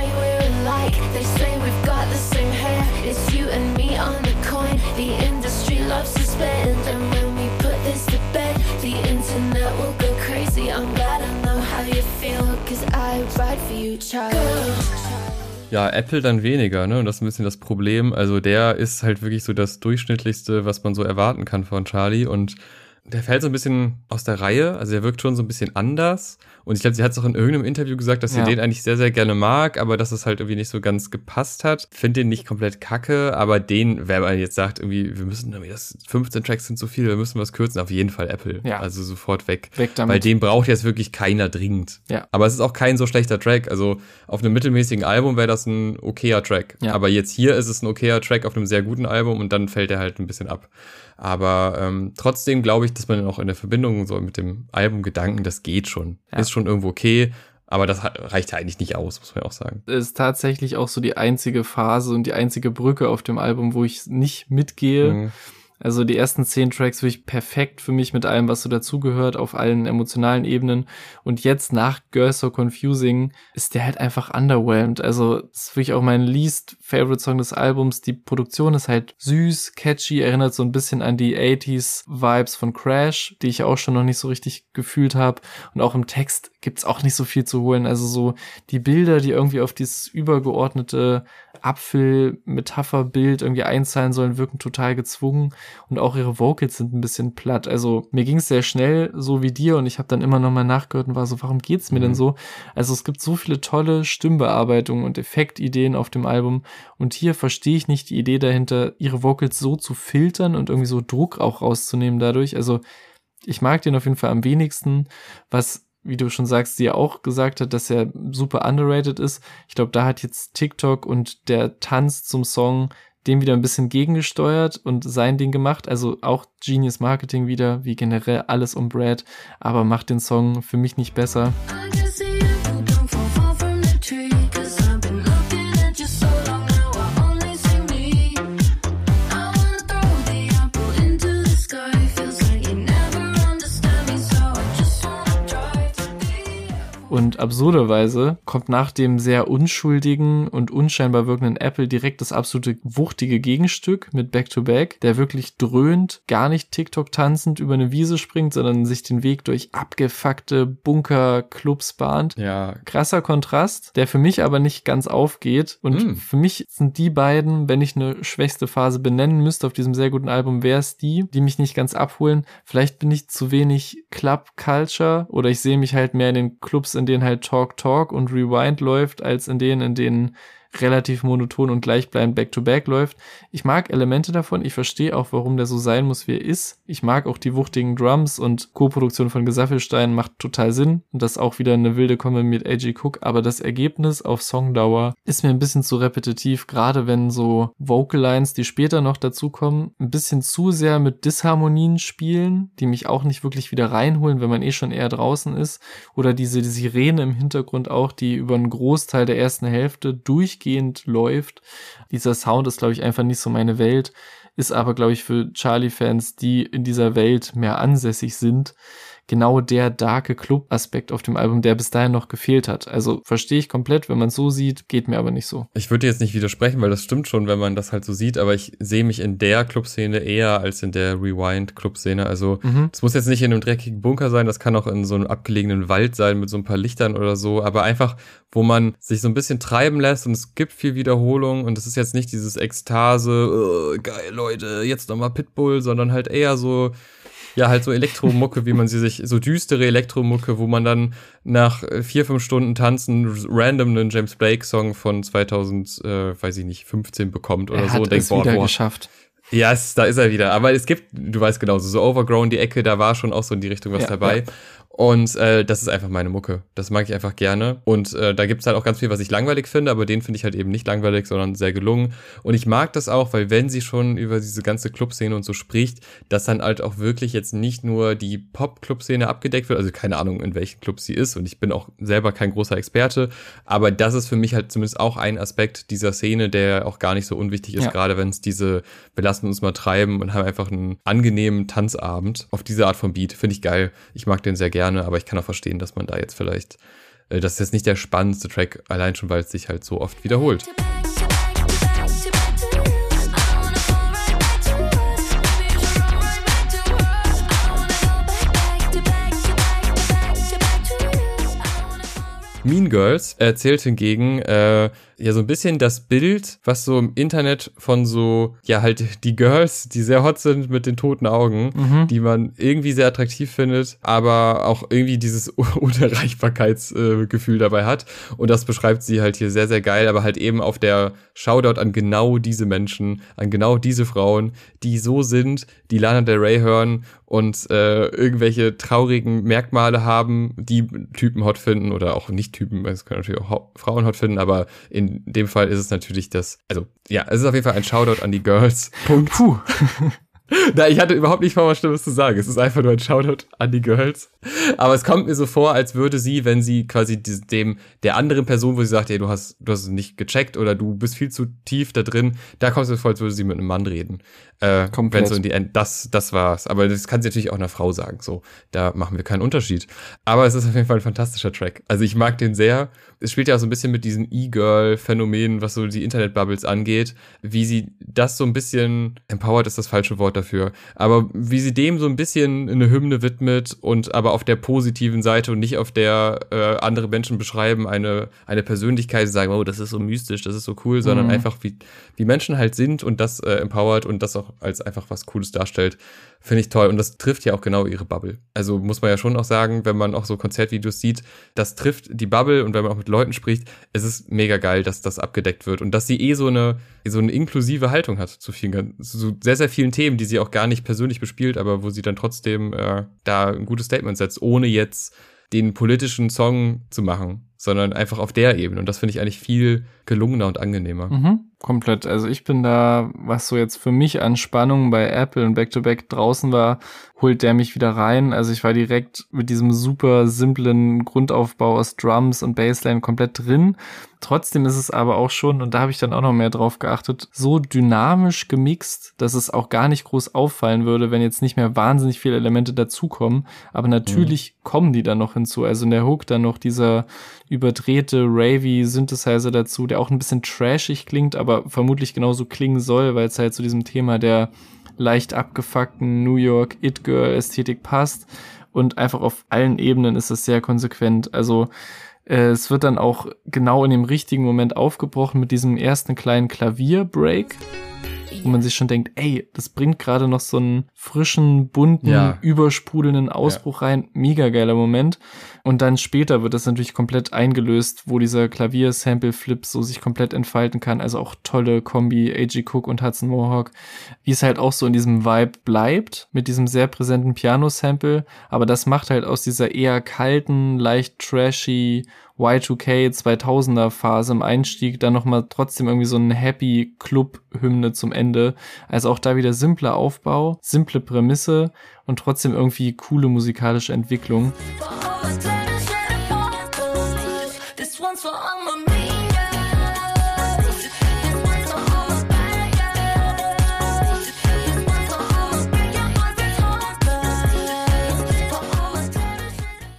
Ja, Apple dann weniger, ne? Und das ist ein bisschen das Problem. Also der ist halt wirklich so das Durchschnittlichste, was man so erwarten kann von Charli. Und der fällt so ein bisschen aus der Reihe. Also der wirkt schon so ein bisschen anders. Und ich glaube, sie hat es auch in irgendeinem Interview gesagt, dass sie ja. den eigentlich sehr, sehr gerne mag, aber dass es halt irgendwie nicht so ganz gepasst hat. Finde den nicht komplett kacke, aber den, wenn man jetzt sagt, irgendwie, wir müssen irgendwie, das fünfzehn Tracks sind zu viel, wir müssen was kürzen, auf jeden Fall Apple. Ja. Also sofort weg. Weg damit. Weil den braucht jetzt wirklich keiner dringend. Ja. Aber es ist auch kein so schlechter Track. Also auf einem mittelmäßigen Album wäre das ein okayer Track. Ja. Aber jetzt hier ist es ein okayer Track auf einem sehr guten Album und dann fällt er halt ein bisschen ab. Aber ähm, trotzdem glaube ich, dass man auch in der Verbindung so mit dem Albumgedanken, das geht schon. Ja. Ist schon irgendwo okay, aber das reicht ja eigentlich nicht aus, muss man auch sagen. Ist tatsächlich auch so die einzige Phase und die einzige Brücke auf dem Album, wo ich nicht mitgehe. Mhm. Also die ersten zehn Tracks wirklich perfekt für mich mit allem, was so dazugehört, auf allen emotionalen Ebenen. Und jetzt nach Girls So Confusing ist der halt einfach underwhelmed. Also das ist wirklich auch mein least favorite Song des Albums. Die Produktion ist halt süß, catchy, erinnert so ein bisschen an die achtziger Vibes von Crash, die ich auch schon noch nicht so richtig gefühlt habe. Und auch im Text gibt's auch nicht so viel zu holen. Also so die Bilder, die irgendwie auf dieses übergeordnete Apfel-Metapherbild irgendwie einzahlen sollen, wirken total gezwungen und auch ihre Vocals sind ein bisschen platt. Also mir ging es sehr schnell, so wie dir, und ich habe dann immer nochmal nachgehört und war so, warum geht's mir mhm. denn so? Also es gibt so viele tolle Stimmbearbeitungen und Effektideen auf dem Album und hier verstehe ich nicht die Idee dahinter, ihre Vocals so zu filtern und irgendwie so Druck auch rauszunehmen dadurch. Also ich mag den auf jeden Fall am wenigsten, was wie du schon sagst, die ja auch gesagt hat, dass er super underrated ist. Ich glaube, da hat jetzt TikTok und der Tanz zum Song dem wieder ein bisschen gegengesteuert und sein Ding gemacht. Also auch Genius Marketing wieder, wie generell alles um Brad, aber macht den Song für mich nicht besser. Und absurderweise kommt nach dem sehr unschuldigen und unscheinbar wirkenden Apple direkt das absolute wuchtige Gegenstück mit Back to Back, der wirklich dröhnt, gar nicht TikTok tanzend über eine Wiese springt, sondern sich den Weg durch abgefuckte Bunker-Clubs bahnt. Ja. Krasser Kontrast, der für mich aber nicht ganz aufgeht. Und mm. für mich sind die beiden, wenn ich eine schwächste Phase benennen müsste auf diesem sehr guten Album, wäre es die, die mich nicht ganz abholen. Vielleicht bin ich zu wenig Club-Culture oder ich sehe mich halt mehr in den Clubs, in denen halt Talk Talk und Rewind läuft, als in denen, in denen relativ monoton und gleichbleibend Back-to-Back läuft. Ich mag Elemente davon, ich verstehe auch, warum der so sein muss, wie er ist. Ich mag auch die wuchtigen Drums und Co-Produktion von Gesaffelstein macht total Sinn und das auch wieder eine wilde Kombi mit A G Cook, aber das Ergebnis auf Songdauer ist mir ein bisschen zu repetitiv, gerade wenn so Vocal-Lines, die später noch dazukommen, ein bisschen zu sehr mit Disharmonien spielen, die mich auch nicht wirklich wieder reinholen, wenn man eh schon eher draußen ist, oder diese Sirene im Hintergrund auch, die über einen Großteil der ersten Hälfte durchgeht durchgehend läuft. Dieser Sound ist, glaube ich, einfach nicht so meine Welt, ist aber, glaube ich, für Charlie-Fans, die in dieser Welt mehr ansässig sind, genau der darke Club-Aspekt auf dem Album, der bis dahin noch gefehlt hat. Also verstehe ich komplett, wenn man es so sieht, geht mir aber nicht so. Ich würde jetzt nicht widersprechen, weil das stimmt schon, wenn man das halt so sieht, aber ich sehe mich in der Clubszene eher als in der Rewind-Clubszene. Also es mhm. muss jetzt nicht in einem dreckigen Bunker sein, das kann auch in so einem abgelegenen Wald sein mit so ein paar Lichtern oder so, aber einfach, wo man sich so ein bisschen treiben lässt und es gibt viel Wiederholung und es ist jetzt nicht dieses Ekstase, oh, geil Leute, jetzt nochmal Pitbull, sondern halt eher so ja, halt so Elektromucke, wie man sie sich, so düstere Elektromucke, wo man dann nach vier, fünf Stunden Tanzen random einen James Blake-Song von zweitausend, äh, weiß ich nicht, fünfzehn bekommt oder er so. Hat und denkt, es wieder boah, boah. geschafft. Ja, es, da ist er wieder. Aber es gibt, du weißt genauso, so Overgrown, die Ecke, da war schon auch so in die Richtung was ja, dabei. Ja. Und äh, das ist einfach meine Mucke. Das mag ich einfach gerne. Und äh, da gibt's halt auch ganz viel, was ich langweilig finde, aber den finde ich halt eben nicht langweilig, sondern sehr gelungen. Und ich mag das auch, weil wenn sie schon über diese ganze Clubszene und so spricht, dass dann halt auch wirklich jetzt nicht nur die Pop-Club-Szene abgedeckt wird, also keine Ahnung, in welchen Clubs sie ist. Und ich bin auch selber kein großer Experte, aber das ist für mich halt zumindest auch ein Aspekt dieser Szene, der auch gar nicht so unwichtig ist, ja. gerade wenn es diese, wir lassen uns mal treiben und haben einfach einen angenehmen Tanzabend auf diese Art von Beat. Finde ich geil. Ich mag den sehr gerne. Aber ich kann auch verstehen, dass man da jetzt vielleicht, äh, das ist jetzt nicht der spannendste Track, allein schon, weil es sich halt so oft wiederholt. Mean Girls erzählt hingegen äh, ja so ein bisschen das Bild, was so im Internet von so, ja halt die Girls, die sehr hot sind mit den toten Augen, mhm. die man irgendwie sehr attraktiv findet, aber auch irgendwie dieses Unerreichbarkeitsgefühl äh, dabei hat. Und das beschreibt sie halt hier sehr, sehr geil, aber halt eben auf der Shoutout an genau diese Menschen, an genau diese Frauen, die so sind, die Lana Del Rey hören und äh, irgendwelche traurigen Merkmale haben, die Typen hot finden oder auch nicht Typen, es können natürlich auch Frauen hot finden, aber in dem Fall ist es natürlich das, also ja, es ist auf jeden Fall ein Shoutout an die Girls. Punkt. Puh. Na, ich hatte überhaupt nicht vor, was Schlimmes zu sagen. Es ist einfach nur ein Shoutout an die Girls. Aber es kommt mir so vor, als würde sie, wenn sie quasi dem der anderen Person, wo sie sagt, ey, du hast du hast es nicht gecheckt oder du bist viel zu tief da drin, da kommt es mir vor, als würde sie mit einem Mann reden. Äh, Komplett. Wenn so in die End, das das war's. Aber das kann sie natürlich auch einer Frau sagen. So, da machen wir keinen Unterschied. Aber es ist auf jeden Fall ein fantastischer Track. Also ich mag den sehr. Es spielt ja auch so ein bisschen mit diesen E-Girl-Phänomenen, was so die Internet-Bubbles angeht, wie sie das so ein bisschen, empowered ist das falsche Wort dafür, aber wie sie dem so ein bisschen eine Hymne widmet und aber auf der positiven Seite und nicht auf der äh, andere Menschen beschreiben eine eine Persönlichkeit, sagen, oh, das ist so mystisch, das ist so cool, sondern mhm. einfach wie wie Menschen halt sind und das äh, empowert und das auch als einfach was Cooles darstellt. Finde ich toll. Und das trifft ja auch genau ihre Bubble. Also muss man ja schon auch sagen, wenn man auch so Konzertvideos sieht, das trifft die Bubble und wenn man auch mit Leuten spricht, es ist mega geil, dass das abgedeckt wird und dass sie eh so eine so eine inklusive Haltung hat zu vielen, zu sehr, sehr vielen Themen, die sie auch gar nicht persönlich bespielt, aber wo sie dann trotzdem äh, da ein gutes Statement setzt, ohne jetzt den politischen Song zu machen, sondern einfach auf der Ebene. Und das finde ich eigentlich viel gelungener und angenehmer. Mhm. Komplett. Also ich bin da, was so jetzt für mich an Spannung bei Apple und Back-to-Back draußen war, holt der mich wieder rein. Also ich war direkt mit diesem super simplen Grundaufbau aus Drums und Bassline komplett drin. Trotzdem ist es aber auch schon, und da habe ich dann auch noch mehr drauf geachtet, so dynamisch gemixt, dass es auch gar nicht groß auffallen würde, wenn jetzt nicht mehr wahnsinnig viele Elemente dazukommen. Aber natürlich mhm. kommen die dann noch hinzu. Also in der Hook dann noch dieser überdrehte Ravey-Synthesizer dazu, der auch ein bisschen trashig klingt, aber vermutlich genauso klingen soll, weil es halt zu diesem Thema der leicht abgefuckten New York It-Girl-Ästhetik passt. Und einfach auf allen Ebenen ist es sehr konsequent. Also äh, es wird dann auch genau in dem richtigen Moment aufgebrochen mit diesem ersten kleinen Klavier-Break, wo man sich schon denkt, ey, das bringt gerade noch so einen frischen, bunten, ja. übersprudelnden Ausbruch ja. rein. Mega geiler Moment. Und dann später wird das natürlich komplett eingelöst, wo dieser Klavier-Sample-Flip so sich komplett entfalten kann. Also auch tolle Kombi, A G Cook und Hudson Mohawk, wie es halt auch so in diesem Vibe bleibt, mit diesem sehr präsenten Piano-Sample. Aber das macht halt aus dieser eher kalten, leicht trashy Y zwei K zweitausender Phase im Einstieg dann nochmal trotzdem irgendwie so eine Happy Club-Hymne zum Ende. Also auch da wieder simpler Aufbau, simple Prämisse und trotzdem irgendwie coole musikalische Entwicklung.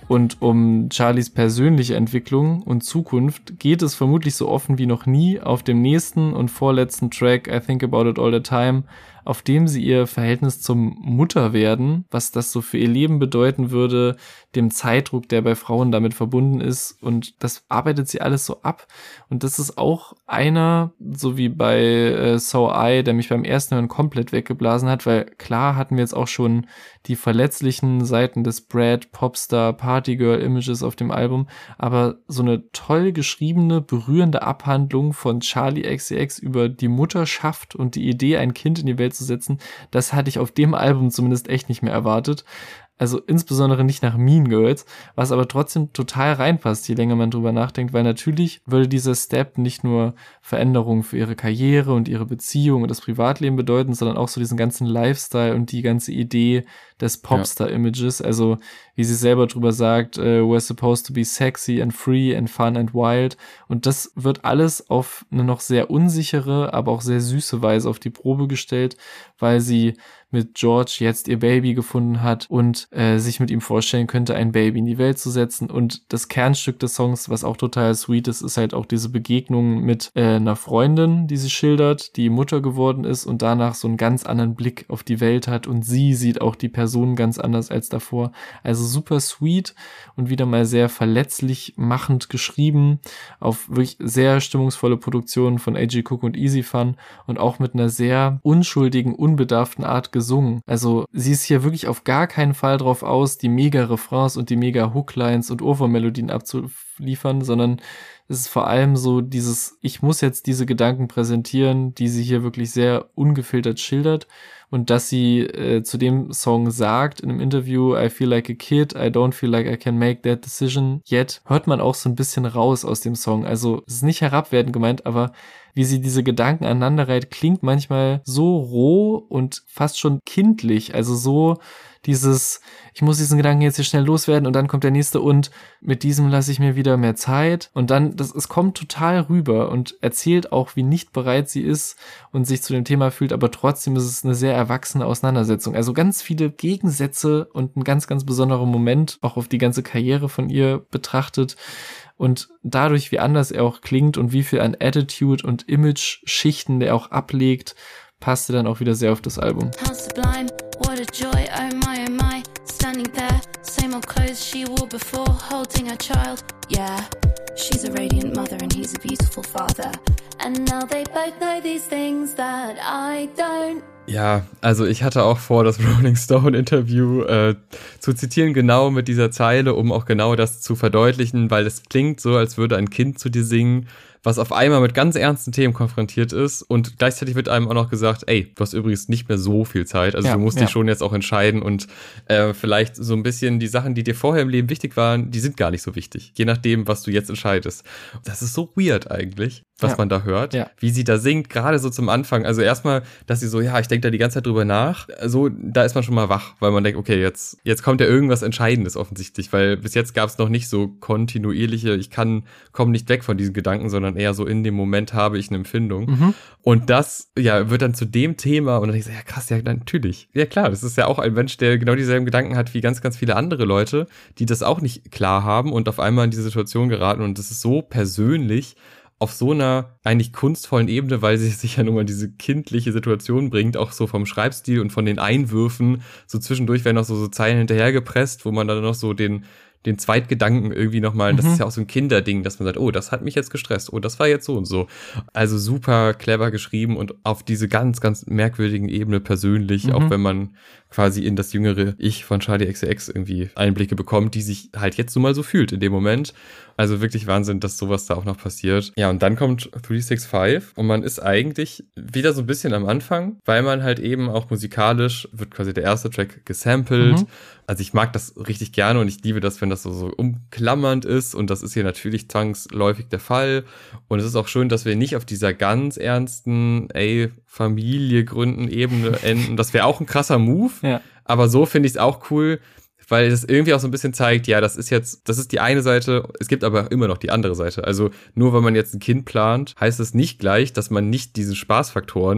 und um Charlies persönliche Entwicklung und Zukunft geht es vermutlich so offen wie noch nie auf dem nächsten und vorletzten Track I Think About It All the Time, auf dem sie ihr Verhältnis zum Mutterwerden, was das so für ihr Leben bedeuten würde, dem Zeitdruck, der bei Frauen damit verbunden ist, und das arbeitet sie alles so ab. Und das ist auch einer, so wie bei äh, So I, der mich beim ersten Hören komplett weggeblasen hat, weil klar hatten wir jetzt auch schon die verletzlichen Seiten des Brad, Popstar, Partygirl Images auf dem Album, aber so eine toll geschriebene, berührende Abhandlung von Charli X C X über die Mutterschaft und die Idee, ein Kind in die Welt zu setzen, das hatte ich auf dem Album zumindest echt nicht mehr erwartet. Also insbesondere nicht nach Mean Girls, was aber trotzdem total reinpasst, je länger man drüber nachdenkt, weil natürlich würde dieser Step nicht nur Veränderungen für ihre Karriere und ihre Beziehung und das Privatleben bedeuten, sondern auch so diesen ganzen Lifestyle und die ganze Idee des Popstar-Images, also wie sie selber drüber sagt, uh, we're supposed to be sexy and free and fun and wild, und das wird alles auf eine noch sehr unsichere, aber auch sehr süße Weise auf die Probe gestellt, weil sie mit George jetzt ihr Baby gefunden hat und äh, sich mit ihm vorstellen könnte, ein Baby in die Welt zu setzen. Und das Kernstück des Songs, was auch total sweet ist, ist halt auch diese Begegnung mit äh, einer Freundin, die sie schildert, die Mutter geworden ist und danach so einen ganz anderen Blick auf die Welt hat, und sie sieht auch die Person ganz anders als davor. Also super sweet und wieder mal sehr verletzlich machend geschrieben, auf wirklich sehr stimmungsvolle Produktionen von A G Cook und Easy Fun und auch mit einer sehr unschuldigen, unbedarften Art gesungen. Also sie ist hier wirklich auf gar keinen Fall drauf aus, die mega Refrains und die mega Hooklines und Ohrwurm-Melodien abzuliefern, sondern es ist vor allem so dieses, ich muss jetzt diese Gedanken präsentieren, die sie hier wirklich sehr ungefiltert schildert, und dass sie äh, zu dem Song sagt in einem Interview, I feel like a kid, I don't feel like I can make that decision yet, hört man auch so ein bisschen raus aus dem Song. Also es ist nicht herabwertend gemeint, aber wie sie diese Gedanken aneinanderreiht, klingt manchmal so roh und fast schon kindlich, also so dieses, ich muss diesen Gedanken jetzt hier schnell loswerden und dann kommt der nächste und mit diesem lasse ich mir wieder mehr Zeit, und dann, das, es kommt total rüber und erzählt auch, wie nicht bereit sie ist und sich zu dem Thema fühlt, aber trotzdem ist es eine sehr erwachsene Auseinandersetzung. Also ganz viele Gegensätze und ein ganz, ganz besonderer Moment, auch auf die ganze Karriere von ihr betrachtet. Und dadurch, wie anders er auch klingt und wie viel an Attitude und Image-Schichten der auch ablegt, passte dann auch wieder sehr auf das Album. How sublime, what a joy, oh my, oh my. Standing there, same old clothes she wore before, holding her child. Yeah, she's a radiant mother and he's a beautiful father. And now they both know these things that I don't. Ja, also ich hatte auch vor, das Rolling Stone Interview äh, zu zitieren, genau mit dieser Zeile, um auch genau das zu verdeutlichen, weil es klingt so, als würde ein Kind zu dir singen, was auf einmal mit ganz ernsten Themen konfrontiert ist, und gleichzeitig wird einem auch noch gesagt, ey, du hast übrigens nicht mehr so viel Zeit, also ja, du musst ja. dich schon jetzt auch entscheiden, und äh, vielleicht so ein bisschen die Sachen, die dir vorher im Leben wichtig waren, die sind gar nicht so wichtig, je nachdem, was du jetzt entscheidest. Das ist so weird eigentlich, was ja. man da hört, ja. wie sie da singt, gerade so zum Anfang, also erstmal, dass sie so, ja, ich denke da die ganze Zeit drüber nach, so, da ist man schon mal wach, weil man denkt, okay, jetzt jetzt kommt ja irgendwas Entscheidendes offensichtlich, weil bis jetzt gab es noch nicht so kontinuierliche, ich kann, komme nicht weg von diesen Gedanken, sondern eher so in dem Moment habe ich eine Empfindung. Mhm. Und das, ja, wird dann zu dem Thema, und dann denke ich so, ja krass, ja natürlich. Ja klar, das ist ja auch ein Mensch, der genau dieselben Gedanken hat wie ganz, ganz viele andere Leute, die das auch nicht klar haben und auf einmal in diese Situation geraten, und das ist so persönlich, auf so einer eigentlich kunstvollen Ebene, weil sie sich ja nun mal diese kindliche Situation bringt, auch so vom Schreibstil und von den Einwürfen, so zwischendurch werden auch so, so Zeilen hinterhergepresst, wo man dann noch so den den Zweitgedanken irgendwie nochmal, mhm. das ist ja auch so ein Kinderding, dass man sagt, oh, das hat mich jetzt gestresst, oh, das war jetzt so und so. Also super clever geschrieben und auf diese ganz, ganz merkwürdigen Ebene persönlich, mhm. auch wenn man quasi in das jüngere Ich von Charli X C X irgendwie Einblicke bekommt, die sich halt jetzt so mal so fühlt in dem Moment. Also wirklich Wahnsinn, dass sowas da auch noch passiert. Ja, und dann kommt drei sechs fünf und man ist eigentlich wieder so ein bisschen am Anfang, weil man halt eben auch musikalisch wird quasi der erste Track gesampelt. Mhm. Also ich mag das richtig gerne und ich liebe das, wenn das so, so umklammernd ist, und das ist hier natürlich zwangsläufig der Fall. Und es ist auch schön, dass wir nicht auf dieser ganz ernsten, ey, Familie gründen Ebene enden. Das wäre auch ein krasser Move, ja. Aber so finde ich es auch cool, weil es irgendwie auch so ein bisschen zeigt, ja, das ist jetzt, das ist die eine Seite, es gibt aber immer noch die andere Seite. Also nur weil man jetzt ein Kind plant, heißt es nicht gleich, dass man nicht diese Spaßfaktoren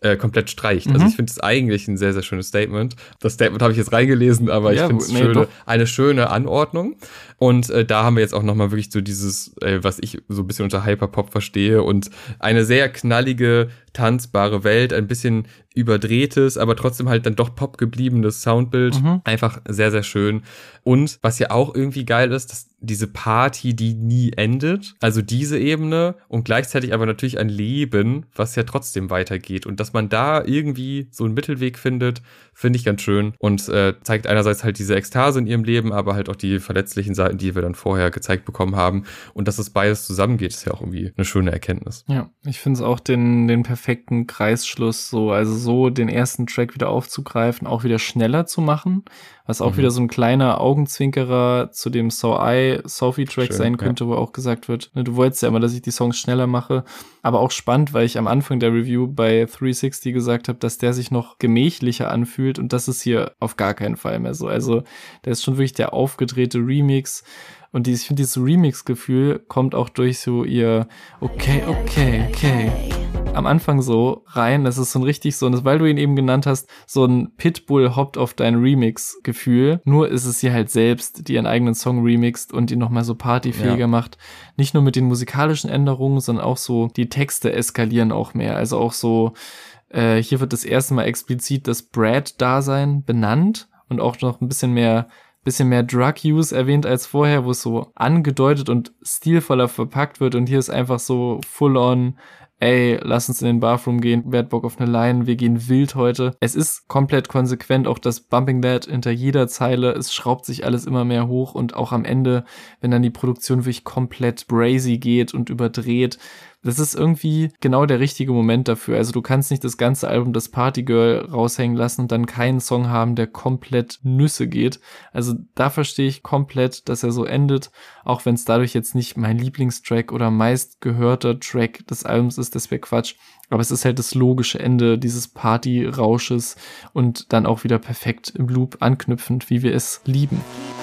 äh, komplett streicht. Mhm. Also ich finde es eigentlich ein sehr, sehr schönes Statement. Das Statement habe ich jetzt reingelesen, aber Ja, ich finde es nee, schöne, eine schöne Anordnung. Und äh, da haben wir jetzt auch nochmal wirklich so dieses, äh, was ich so ein bisschen unter Hyperpop verstehe und eine sehr knallige, tanzbare Welt, ein bisschen überdrehtes, aber trotzdem halt dann doch Pop gebliebenes Soundbild. Mhm. Einfach sehr, sehr schön. Und was ja auch irgendwie geil ist, dass diese Party, die nie endet, also diese Ebene und gleichzeitig aber natürlich ein Leben, was ja trotzdem weitergeht. Und dass man da irgendwie so einen Mittelweg findet, finde ich ganz schön und äh, zeigt einerseits halt diese Ekstase in ihrem Leben, aber halt auch die verletzlichen Seiten, die wir dann vorher gezeigt bekommen haben. Und dass es beides zusammengeht, ist ja auch irgendwie eine schöne Erkenntnis. Ja, ich finde es auch den, den perfekten Kreisschluss so, also so den ersten Track wieder aufzugreifen, auch wieder schneller zu machen, was auch mhm. wieder so ein kleiner Augenzwinkerer zu dem So I, Sophie-Track Schön, sein könnte, ja. wo auch gesagt wird, ne, du wolltest ja immer, dass ich die Songs schneller mache, aber auch spannend, weil ich am Anfang der Review bei dreihundertsechzig gesagt habe, dass der sich noch gemächlicher anfühlt und das ist hier auf gar keinen Fall mehr so, also der ist schon wirklich der aufgedrehte Remix. Und dieses, ich finde, dieses Remix-Gefühl kommt auch durch so ihr okay, okay, okay. Am Anfang so rein, das ist so ein richtig so, und weil du ihn eben genannt hast, so ein Pitbull hoppt auf dein Remix-Gefühl. Nur ist es sie halt selbst, die ihren eigenen Song remixt und ihn nochmal so partyfähiger ja. macht. Nicht nur mit den musikalischen Änderungen, sondern auch so, die Texte eskalieren auch mehr. Also auch so, äh, hier wird das erste Mal explizit das Brad-Dasein benannt und auch noch ein bisschen mehr bisschen mehr Drug-Use erwähnt als vorher, wo es so angedeutet und stilvoller verpackt wird und hier ist einfach so full-on, ey, lass uns in den Bathroom gehen, wer hat Bock auf eine Line, wir gehen wild heute. Es ist komplett konsequent, auch das Bumping That hinter jeder Zeile, es schraubt sich alles immer mehr hoch und auch am Ende, wenn dann die Produktion wirklich komplett brazy geht und überdreht, das ist irgendwie genau der richtige Moment dafür. Also du kannst nicht das ganze Album das Partygirl raushängen lassen und dann keinen Song haben, der komplett Nüsse geht. Also da verstehe ich komplett, dass er so endet, auch wenn es dadurch jetzt nicht mein Lieblingstrack oder meistgehörter Track des Albums ist, das wäre Quatsch. Aber es ist halt das logische Ende dieses Party-Rausches und dann auch wieder perfekt im Loop anknüpfend, wie wir es lieben.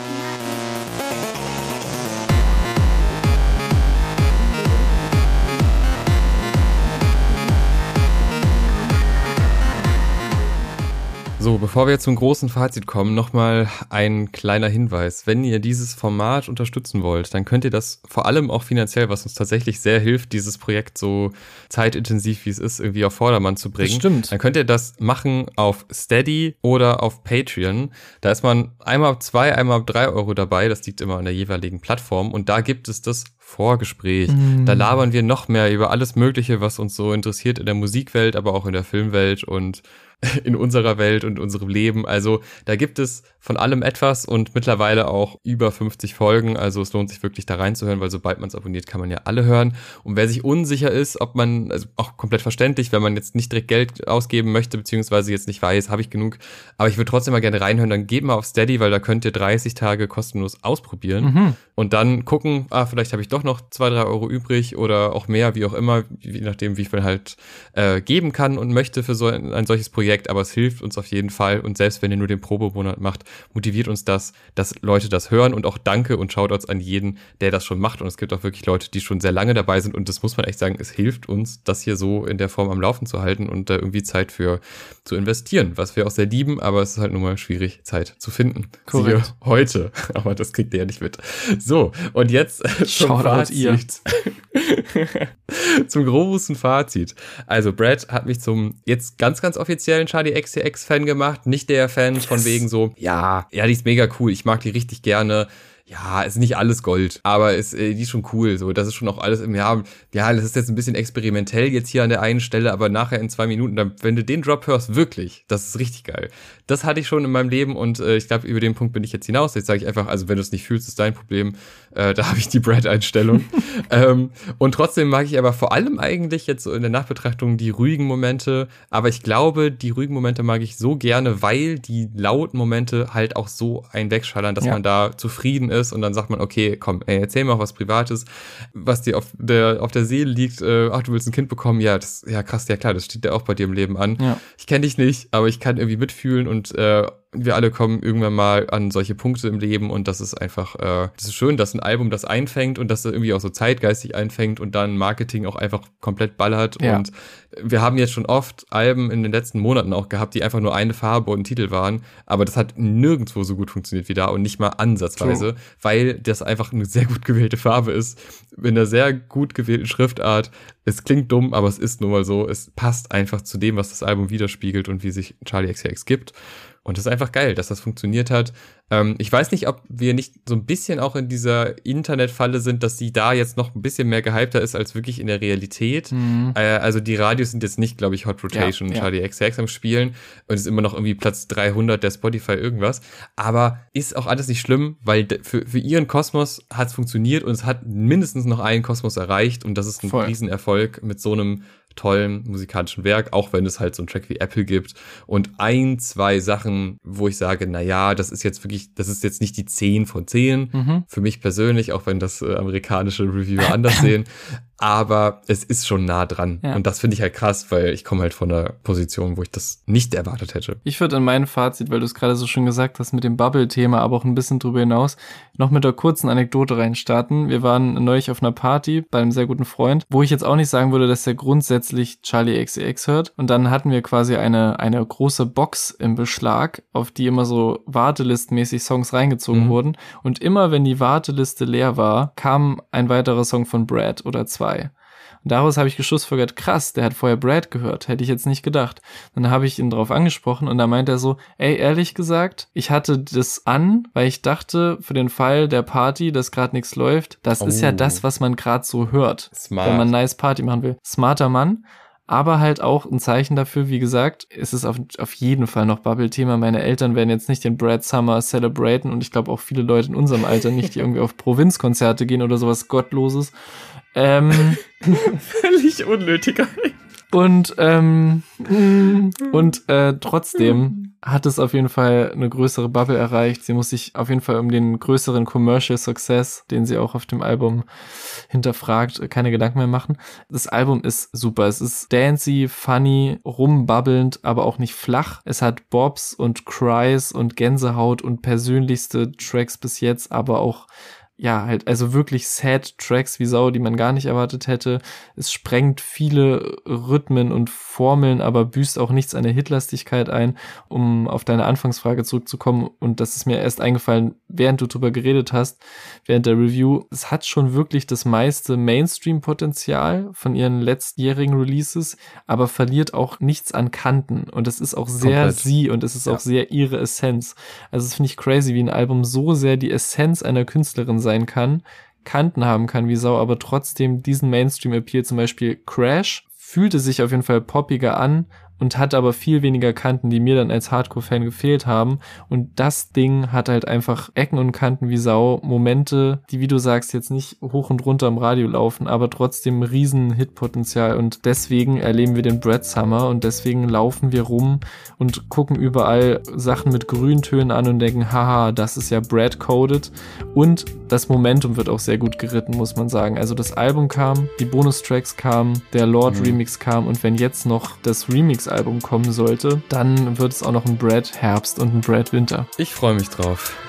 So, bevor wir jetzt zum großen Fazit kommen, nochmal ein kleiner Hinweis. Wenn ihr dieses Format unterstützen wollt, dann könnt ihr das vor allem auch finanziell, was uns tatsächlich sehr hilft, dieses Projekt so zeitintensiv wie es ist, irgendwie auf Vordermann zu bringen. Das stimmt. Dann könnt ihr das machen auf Steady oder auf Patreon. Da ist man einmal ab zwei, einmal ab drei Euro dabei. Das liegt immer an der jeweiligen Plattform. Und da gibt es das Vorgespräch. Mm. Da labern wir noch mehr über alles Mögliche, was uns so interessiert in der Musikwelt, aber auch in der Filmwelt und in unserer Welt und unserem Leben. Also da gibt es von allem etwas und mittlerweile auch über fünfzig Folgen. Also es lohnt sich wirklich da reinzuhören, weil sobald man es abonniert, kann man ja alle hören. Und wer sich unsicher ist, ob man, also auch komplett verständlich, wenn man jetzt nicht direkt Geld ausgeben möchte, beziehungsweise jetzt nicht weiß, habe ich genug, aber ich würde trotzdem mal gerne reinhören, dann geht mal auf Steady, weil da könnt ihr dreißig Tage kostenlos ausprobieren mhm. und dann gucken, ah, vielleicht habe ich doch noch zwei, drei Euro übrig oder auch mehr, wie auch immer, je nachdem, wie viel halt äh, geben kann und möchte für so ein, ein solches Projekt. Aber es hilft uns auf jeden Fall und selbst wenn ihr nur den Probemonat macht, motiviert uns das, dass Leute das hören und auch Danke und Shoutouts an jeden, der das schon macht und es gibt auch wirklich Leute, die schon sehr lange dabei sind und das muss man echt sagen, es hilft uns, das hier so in der Form am Laufen zu halten und da irgendwie Zeit für zu investieren, was wir auch sehr lieben, aber es ist halt nun mal schwierig, Zeit zu finden. Korrekt. Siehe heute, aber das kriegt ihr ja nicht mit. So, und jetzt zum Fazit. Zum großen Fazit. Also Brad hat mich zum jetzt ganz, ganz offiziellen Charli X C X-Fan gemacht. Nicht der Fan yes. von wegen so, ja, ja, die ist mega cool, ich mag die richtig gerne. Ja, ist nicht alles Gold, aber ist, äh, die ist schon cool, so, das ist schon auch alles im Jahr, ja, das ist jetzt ein bisschen experimentell jetzt hier an der einen Stelle, aber nachher in zwei Minuten, dann, wenn du den Drop hörst, wirklich, das ist richtig geil. Das hatte ich schon in meinem Leben und äh, ich glaube, über den Punkt bin ich jetzt hinaus. Jetzt sage ich einfach, also wenn du es nicht fühlst, ist dein Problem, äh, da habe ich die Brad-Einstellung. ähm, und trotzdem mag ich aber vor allem eigentlich jetzt so in der Nachbetrachtung die ruhigen Momente, aber ich glaube, die ruhigen Momente mag ich so gerne, weil die lauten Momente halt auch so einen wegschallern, dass ja. man da zufrieden ist. Und dann sagt man, okay, komm, ey, erzähl mir auch was Privates, was dir auf der auf der Seele liegt. Äh, ach, du willst ein Kind bekommen? Ja, das, ja krass, ja klar, das steht ja auch bei dir im Leben an. Ja. Ich kenne dich nicht, aber ich kann irgendwie mitfühlen und äh, wir alle kommen irgendwann mal an solche Punkte im Leben und das ist einfach, äh, das ist schön, dass ein Album das einfängt und dass das irgendwie auch so zeitgeistig einfängt und dann Marketing auch einfach komplett ballert. Ja. Und wir haben jetzt schon oft Alben in den letzten Monaten auch gehabt, die einfach nur eine Farbe und ein Titel waren, aber das hat nirgendwo so gut funktioniert wie da und nicht mal ansatzweise, True. Weil das einfach eine sehr gut gewählte Farbe ist, mit einer sehr gut gewählten Schriftart. Es klingt dumm, aber es ist nun mal so, es passt einfach zu dem, was das Album widerspiegelt und wie sich Charli X C X gibt. Und das ist einfach geil, dass das funktioniert hat. Ähm, ich weiß nicht, ob wir nicht so ein bisschen auch in dieser Internetfalle sind, dass die da jetzt noch ein bisschen mehr gehypter ist als wirklich in der Realität. Mhm. Äh, also die Radios sind jetzt nicht, glaube ich, Hot Rotation ja, und Charli X C X am Spielen und ist immer noch irgendwie Platz dreihundert der Spotify irgendwas. Aber ist auch alles nicht schlimm, weil für, für ihren Kosmos hat es funktioniert und es hat mindestens noch einen Kosmos erreicht und das ist ein Voll. Riesenerfolg mit so einem tollen musikalischen Werk, auch wenn es halt so einen Track wie Apple gibt und ein, zwei Sachen, wo ich sage, na ja, das ist jetzt wirklich, das ist jetzt nicht die zehn von zehn, mhm. für mich persönlich, auch wenn das äh, amerikanische Reviewer anders sehen, aber es ist schon nah dran ja. und das finde ich halt krass, weil ich komme halt von einer Position, wo ich das nicht erwartet hätte. Ich würde in meinem Fazit, weil du es gerade so schön gesagt hast mit dem Bubble-Thema, aber auch ein bisschen drüber hinaus, noch mit der kurzen Anekdote reinstarten. Wir waren neulich auf einer Party bei einem sehr guten Freund, wo ich jetzt auch nicht sagen würde, dass der grundsätzlich Charli X C X hört und dann hatten wir quasi eine eine große Box im Beschlag, auf die immer so wartelistmäßig Songs reingezogen mhm. wurden und immer wenn die Warteliste leer war, kam ein weiterer Song von Brad oder zwei. Und daraus habe ich geschlussfolgert, krass, der hat vorher Brad gehört, hätte ich jetzt nicht gedacht. Dann habe ich ihn drauf angesprochen und da meint er so, ey, ehrlich gesagt, ich hatte das an, weil ich dachte, für den Fall der Party, dass gerade nichts läuft, das oh. ist ja das, was man gerade so hört, Smart. Wenn man nice Party machen will. Smarter Mann. Aber halt auch ein Zeichen dafür, wie gesagt, es ist auf, auf jeden Fall noch Bubble-Thema. Meine Eltern werden jetzt nicht den Brad Summer celebraten und ich glaube auch viele Leute in unserem Alter nicht, die irgendwie auf Provinzkonzerte gehen oder sowas Gottloses. Ähm, Völlig unnötiger. Und ähm, und äh, trotzdem hat es auf jeden Fall eine größere Bubble erreicht. Sie muss sich auf jeden Fall um den größeren Commercial Success, den sie auch auf dem Album hinterfragt, keine Gedanken mehr machen. Das Album ist super. Es ist dancey, funny, rumbabbelnd, aber auch nicht flach. Es hat Bobs und Cries und Gänsehaut und persönlichste Tracks bis jetzt, aber auch ja, halt, also wirklich sad Tracks wie Sau, die man gar nicht erwartet hätte. Es sprengt viele Rhythmen und Formeln, aber büßt auch nichts an der Hitlastigkeit ein, um auf deine Anfangsfrage zurückzukommen. Und das ist mir erst eingefallen, während du drüber geredet hast, während der Review. Es hat schon wirklich das meiste Mainstream-Potenzial von ihren letztjährigen Releases, aber verliert auch nichts an Kanten. Und es ist auch sehr Komplett. sie und es ist ja. auch sehr ihre Essenz. Also das finde ich crazy, wie ein Album so sehr die Essenz einer Künstlerin sein kann, Kanten haben kann wie Sau, aber trotzdem diesen Mainstream-Appeal, zum Beispiel Crash, fühlte sich auf jeden Fall poppiger an und hat aber viel weniger Kanten, die mir dann als Hardcore-Fan gefehlt haben. Und das Ding hat halt einfach Ecken und Kanten wie Sau, Momente, die, wie du sagst, jetzt nicht hoch und runter im Radio laufen, aber trotzdem riesen Hitpotenzial. Und deswegen erleben wir den Brad Summer und deswegen laufen wir rum und gucken überall Sachen mit Grüntönen an und denken, haha, das ist ja Brad-coded. Und das Momentum wird auch sehr gut geritten, muss man sagen. Also das Album kam, die Bonustracks kamen, der Lord-Remix mhm. kam und wenn jetzt noch das Remix Album kommen sollte, dann wird es auch noch ein Brad Herbst und ein Brad Winter. Ich freue mich drauf.